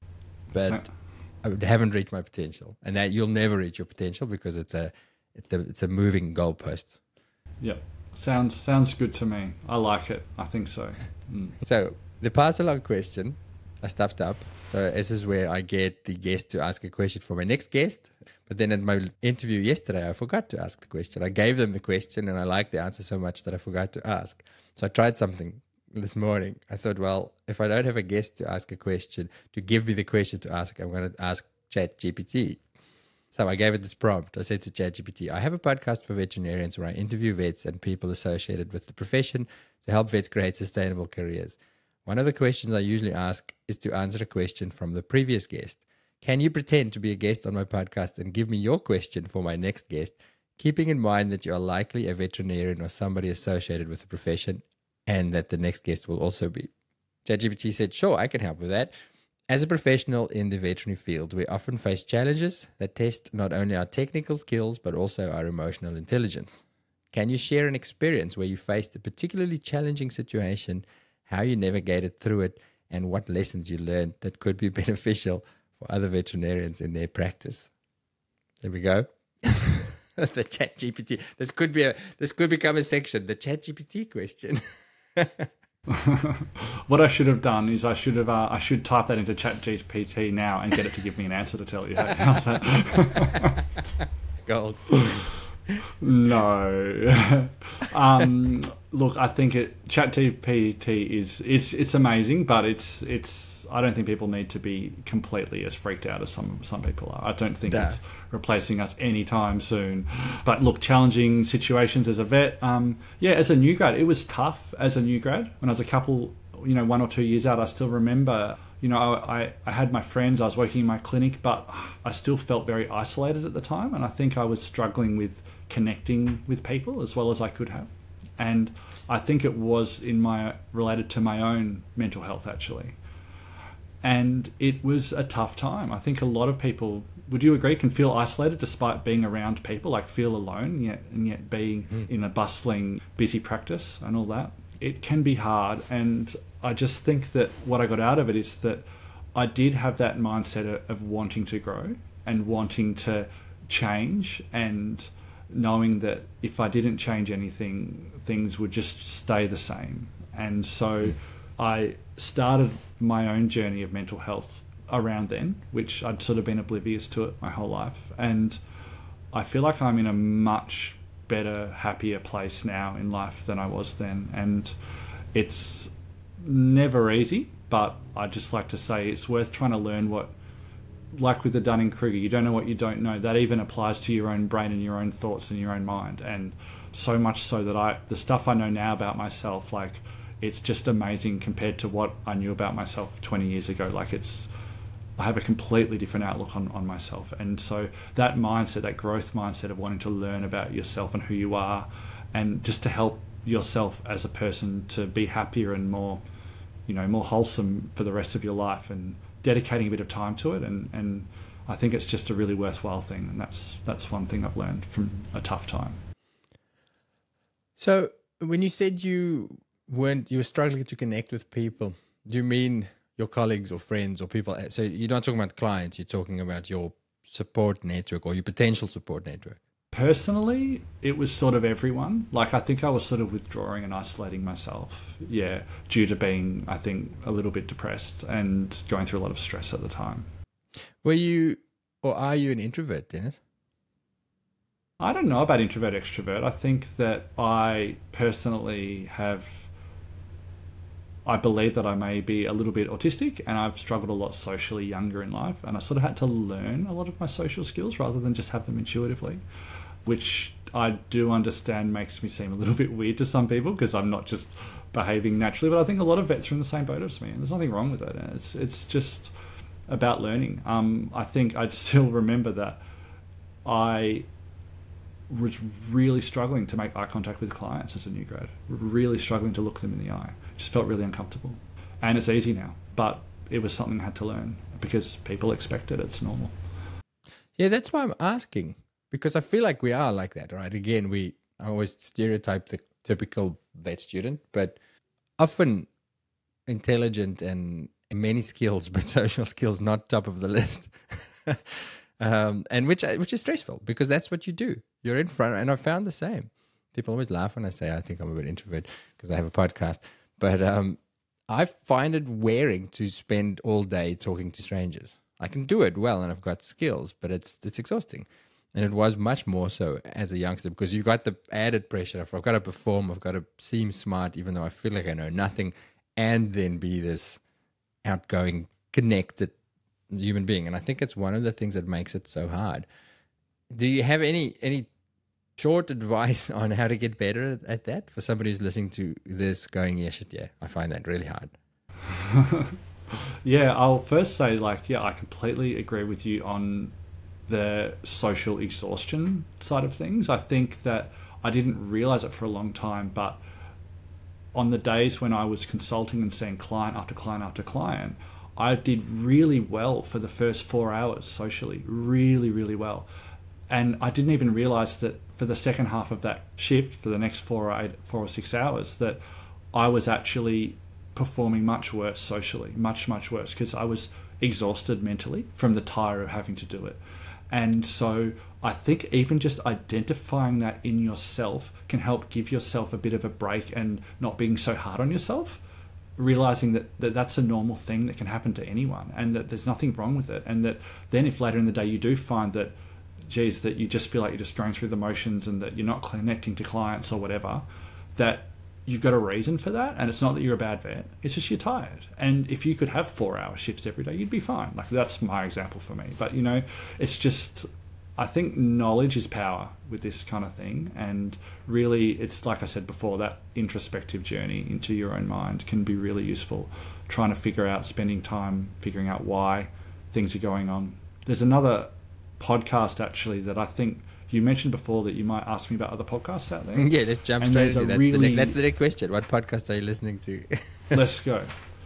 Speaker 1: but I haven't reached my potential. And that you'll never reach your potential because it's a it's a, it's a moving goalpost.
Speaker 2: Yep. Sounds sounds good to me. I like it. I think so. Mm.
Speaker 1: So the pass along question, I stuffed up. So this is where I get the guest to ask a question for my next guest. But then at my interview yesterday, I forgot to ask the question. I gave them the question and I liked the answer so much that I forgot to ask. So I tried something this morning. I thought, well, if I don't have a guest to ask a question, to give me the question to ask, I'm going to ask ChatGPT. So I gave it this prompt. I said to ChatGPT, I have a podcast for veterinarians where I interview vets and people associated with the profession to help vets create sustainable careers. One of the questions I usually ask is to answer a question from the previous guest. Can you pretend to be a guest on my podcast and give me your question for my next guest, keeping in mind that you are likely a veterinarian or somebody associated with the profession and that the next guest will also be? ChatGPT said, sure, I can help with that. As a professional in the veterinary field, we often face challenges that test not only our technical skills, but also our emotional intelligence. Can you share an experience where you faced a particularly challenging situation, how you navigated through it, and what lessons you learned that could be beneficial for other veterinarians in their practice? There we go. The ChatGPT. This could be a. This could become a section. The ChatGPT question.
Speaker 2: What I should have done is I should have uh, I should type that into ChatGPT now and get it to give me an answer to tell you. How's that?
Speaker 1: Gold.
Speaker 2: No. um, look, I think it ChatGPT is it's it's amazing, but it's it's I don't think people need to be completely as freaked out as some some people are. I don't think no. It's replacing us anytime soon. But look, challenging situations as a vet. Um, yeah, as a new grad, it was tough as a new grad. When I was a couple, you know, one or two years out, I still remember, you know, I, I had my friends, I was working in my clinic, but I still felt very isolated at the time. And I think I was struggling with connecting with people as well as I could have. And I think it was in my related to my own mental health, actually. And it was a tough time. I think a lot of people, would you agree, can feel isolated despite being around people, like feel alone, yet and yet being mm. in a bustling, busy practice and all that. It can be hard. And I just think that what I got out of it is that I did have that mindset of, of wanting to grow and wanting to change, and knowing that if I didn't change anything, things would just stay the same. And so mm. I started my own journey of mental health around then, which I'd sort of been oblivious to it my whole life. And I feel like I'm in a much better, happier place now in life than I was then. And it's never easy, but I just like to say it's worth trying to learn what, like with the Dunning-Kruger, you don't know what you don't know. That even applies to your own brain and your own thoughts and your own mind. And so much so that I, the stuff I know now about myself, like, it's just amazing compared to what I knew about myself twenty years ago. Like it's, I have a completely different outlook on, on myself. And so that mindset, that growth mindset of wanting to learn about yourself and who you are, and just to help yourself as a person to be happier and more, you know, more wholesome for the rest of your life, and dedicating a bit of time to it. And, and I think it's just a really worthwhile thing. And that's, that's one thing I've learned from a tough time.
Speaker 1: So when you said you weren't, you were struggling to connect with people, do you mean your colleagues or friends or people? So you're not talking about clients, you're talking about your support network or your potential support network.
Speaker 2: Personally, it was sort of everyone. Like, I think I was sort of withdrawing and isolating myself, yeah, due to being, I think, a little bit depressed and going through a lot of stress at the time.
Speaker 1: Were you, or are you an introvert, Dennis?
Speaker 2: I don't know about introvert extrovert. I think that I personally have, I believe that I may be a little bit autistic, and I've struggled a lot socially younger in life, and I sort of had to learn a lot of my social skills rather than just have them intuitively, which I do understand makes me seem a little bit weird to some people because I'm not just behaving naturally, but I think a lot of vets are in the same boat as me, and there's nothing wrong with it. And it's it's just about learning. Um, I think I still remember that I was really struggling to make eye contact with clients as a new grad, really struggling to look them in the eye. Just felt really uncomfortable. And it's easy now, but it was something I had to learn because people expect it. It's normal.
Speaker 1: Yeah, that's why I'm asking, because I feel like we are like that, right? Again, we I always stereotype the typical vet student, but often intelligent and many skills, but social skills not top of the list. um, and which which is stressful because that's what you do. You're in front, and I found the same. People always laugh when I say I think I'm a bit introvert because I have a podcast, but um, I find it wearing to spend all day talking to strangers. I can do it well, and I've got skills, but it's it's exhausting. And it was much more so as a youngster because you've got the added pressure of I've got to perform, I've got to seem smart, even though I feel like I know nothing, and then be this outgoing, connected human being. And I think it's one of the things that makes it so hard. Do you have any any short advice on how to get better at that for somebody who's listening to this going, yeah, shit, yeah, I find that really hard?
Speaker 2: Yeah, I'll first say, like, yeah, I completely agree with you on the social exhaustion side of things. I think that I didn't realize it for a long time, but on the days when I was consulting and seeing client after client after client, I did really well for the first four hours socially, really, really well. And I didn't even realize that for the second half of that shift, for the next four or eight, four or six hours, that I was actually performing much worse socially, much, much worse, because I was exhausted mentally from the tire of having to do it. And so I think even just identifying that in yourself can help give yourself a bit of a break and not being so hard on yourself, realizing that, that that's a normal thing that can happen to anyone and that there's nothing wrong with it. And that then if later in the day you do find that, geez, that you just feel like you're just going through the motions and that you're not connecting to clients or whatever, that you've got a reason for that. And it's not that you're a bad vet, it's just you're tired. And if you could have four hour shifts every day, you'd be fine. Like, that's my example for me. But, you know, it's just, I think knowledge is power with this kind of thing. And really, it's like I said before, that introspective journey into your own mind can be really useful. Trying to figure out, spending time figuring out why things are going on. There's another podcast actually that I think you mentioned before that you might ask me about other podcasts out there.
Speaker 1: Yeah, let's jump
Speaker 2: and
Speaker 1: straight into that's,
Speaker 2: really,
Speaker 1: the next, that's the next question. What podcasts are you listening to?
Speaker 2: Let's go.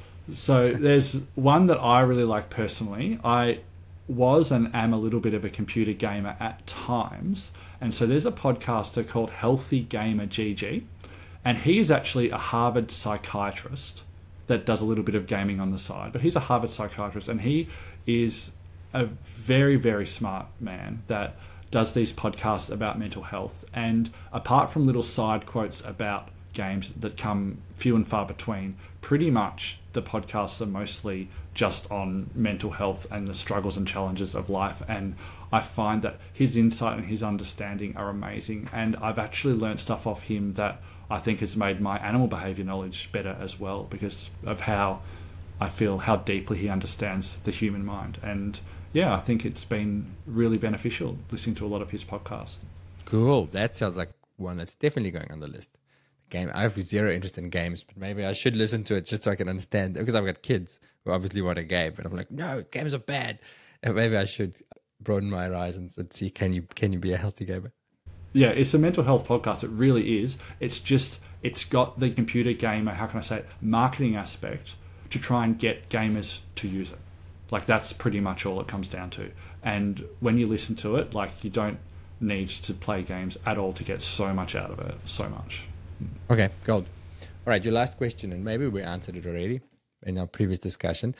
Speaker 2: So there's one that I really like personally. I was and am a little bit of a computer gamer at times. And so there's a podcaster called Healthy Gamer G G. And he is actually a Harvard psychiatrist that does a little bit of gaming on the side. But he's a Harvard psychiatrist, and he is a very, very smart man that does these podcasts about mental health. And apart from little side quotes about games that come few and far between, pretty much the podcasts are mostly just on mental health and the struggles and challenges of life. And I find that his insight and his understanding are amazing. And I've actually learned stuff off him that I think has made my animal behavior knowledge better as well, because of how I feel how deeply he understands the human mind. And yeah, I think it's been really beneficial listening to a lot of his podcasts.
Speaker 1: Cool. That sounds like one that's definitely going on the list. Game. I have zero interest in games, but maybe I should listen to it just so I can understand, because I've got kids who obviously want a game, but I'm like, no, games are bad. And maybe I should broaden my horizons and see, can you can you be a healthy gamer?
Speaker 2: Yeah, it's a mental health podcast. It really is. It's just, it's got the computer gamer, how can I say it, marketing aspect to try and get gamers to use it. Like, that's pretty much all it comes down to. And when you listen to it, like, you don't need to play games at all to get so much out of it. So much.
Speaker 1: Okay, gold. All right, your last question, and maybe we answered it already in our previous discussion,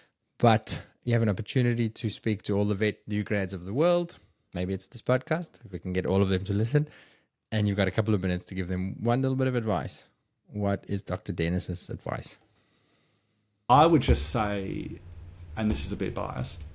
Speaker 1: but you have an opportunity to speak to all the vet new grads of the world. Maybe it's this podcast, if we can get all of them to listen, and you've got a couple of minutes to give them one little bit of advice. What is Doctor Dennis's advice?
Speaker 2: I would just say, and this is a bit biased,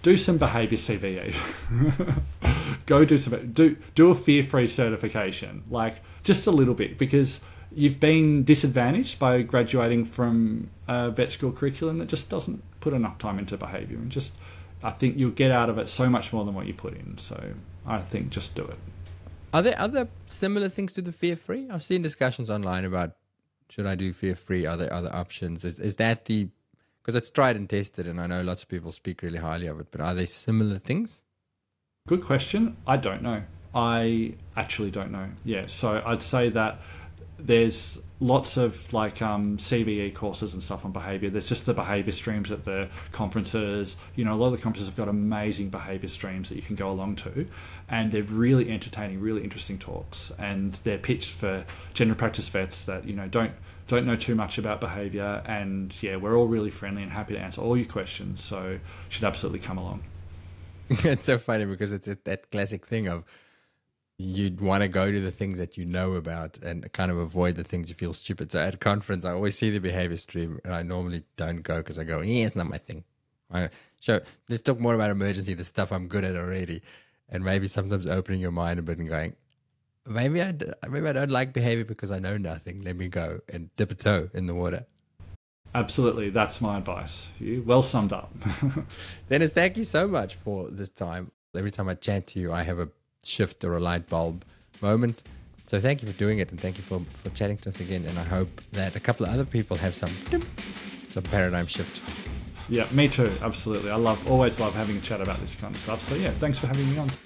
Speaker 2: do some behavior C V E. Go do some do do a fear-free certification, like just a little bit, because you've been disadvantaged by graduating from a vet school curriculum that just doesn't put enough time into behavior, and just I think you'll get out of it so much more than what you put in. So I think just do it.
Speaker 1: Are there other similar things to the fear-free? I've seen discussions online about should I do fear-free? Are there other options? Is is that the because it's tried and tested, and I know lots of people speak really highly of it, but are they similar things?
Speaker 2: Good question. I don't know. I actually don't know. Yeah, so I'd say that there's lots of like um, C B E courses and stuff on behaviour. There's just the behaviour streams at the conferences. You know, a lot of the conferences have got amazing behaviour streams that you can go along to, and they're really entertaining, really interesting talks, and they're pitched for general practice vets that, you know, don't don't know too much about behaviour, and yeah, we're all really friendly and happy to answer all your questions, so you should absolutely come along.
Speaker 1: It's so funny because it's that classic thing of you'd want to go to the things that you know about and kind of avoid the things you feel stupid. So at a conference, I always see the behavior stream, and I normally don't go because I go, yeah, it's not my thing. I, so let's talk more about emergency, the stuff I'm good at already, and maybe sometimes opening your mind a bit and going, maybe I, maybe I don't like behavior because I know nothing. Let me go and dip a toe in the water.
Speaker 2: Absolutely. That's my advice. You well summed up.
Speaker 1: Dennis, thank you so much for this time. Every time I chat to you, I have a shift or a light bulb moment. So thank you for doing it, and thank you for, for chatting to us again. And I hope that a couple of other people have some some paradigm shifts.
Speaker 2: Yeah, me too. Absolutely. I love always love having a chat about this kind of stuff. So yeah, thanks for having me on.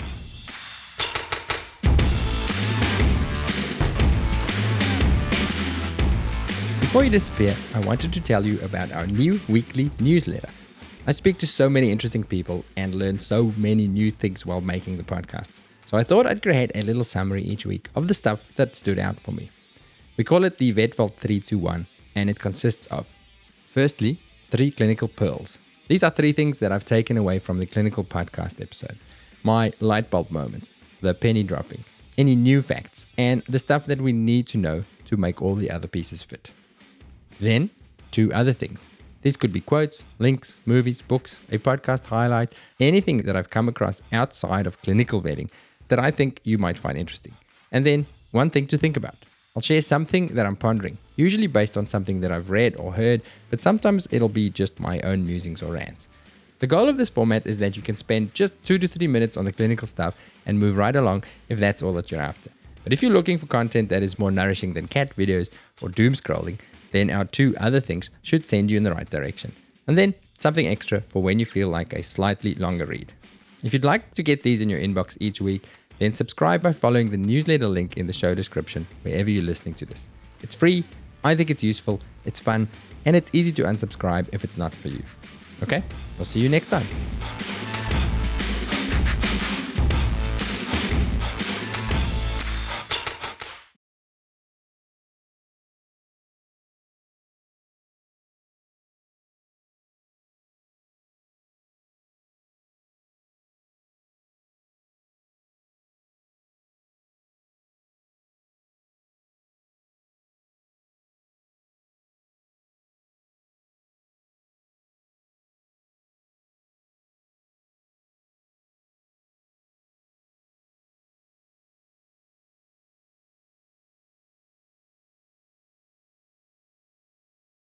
Speaker 1: Before you disappear, I wanted to tell you about our new weekly newsletter. I speak to so many interesting people and learn so many new things while making the podcasts. So I thought I'd create a little summary each week of the stuff that stood out for me. We call it the Vet Vault three two one, and it consists of, firstly, three clinical pearls. These are three things that I've taken away from the clinical podcast episodes. My light bulb moments, the penny dropping, any new facts, and the stuff that we need to know to make all the other pieces fit. Then, two other things. These could be quotes, links, movies, books, a podcast highlight, anything that I've come across outside of clinical vetting that I think you might find interesting. And then, one thing to think about. I'll share something that I'm pondering, usually based on something that I've read or heard, but sometimes it'll be just my own musings or rants. The goal of this format is that you can spend just two to three minutes on the clinical stuff and move right along if that's all that you're after. But if you're looking for content that is more nourishing than cat videos or doom scrolling, then our two other things should send you in the right direction. And then something extra for when you feel like a slightly longer read. If you'd like to get these in your inbox each week, then subscribe by following the newsletter link in the show description wherever you're listening to this. It's free, I think it's useful, it's fun, and it's easy to unsubscribe if it's not for you. Okay, we'll see you next time.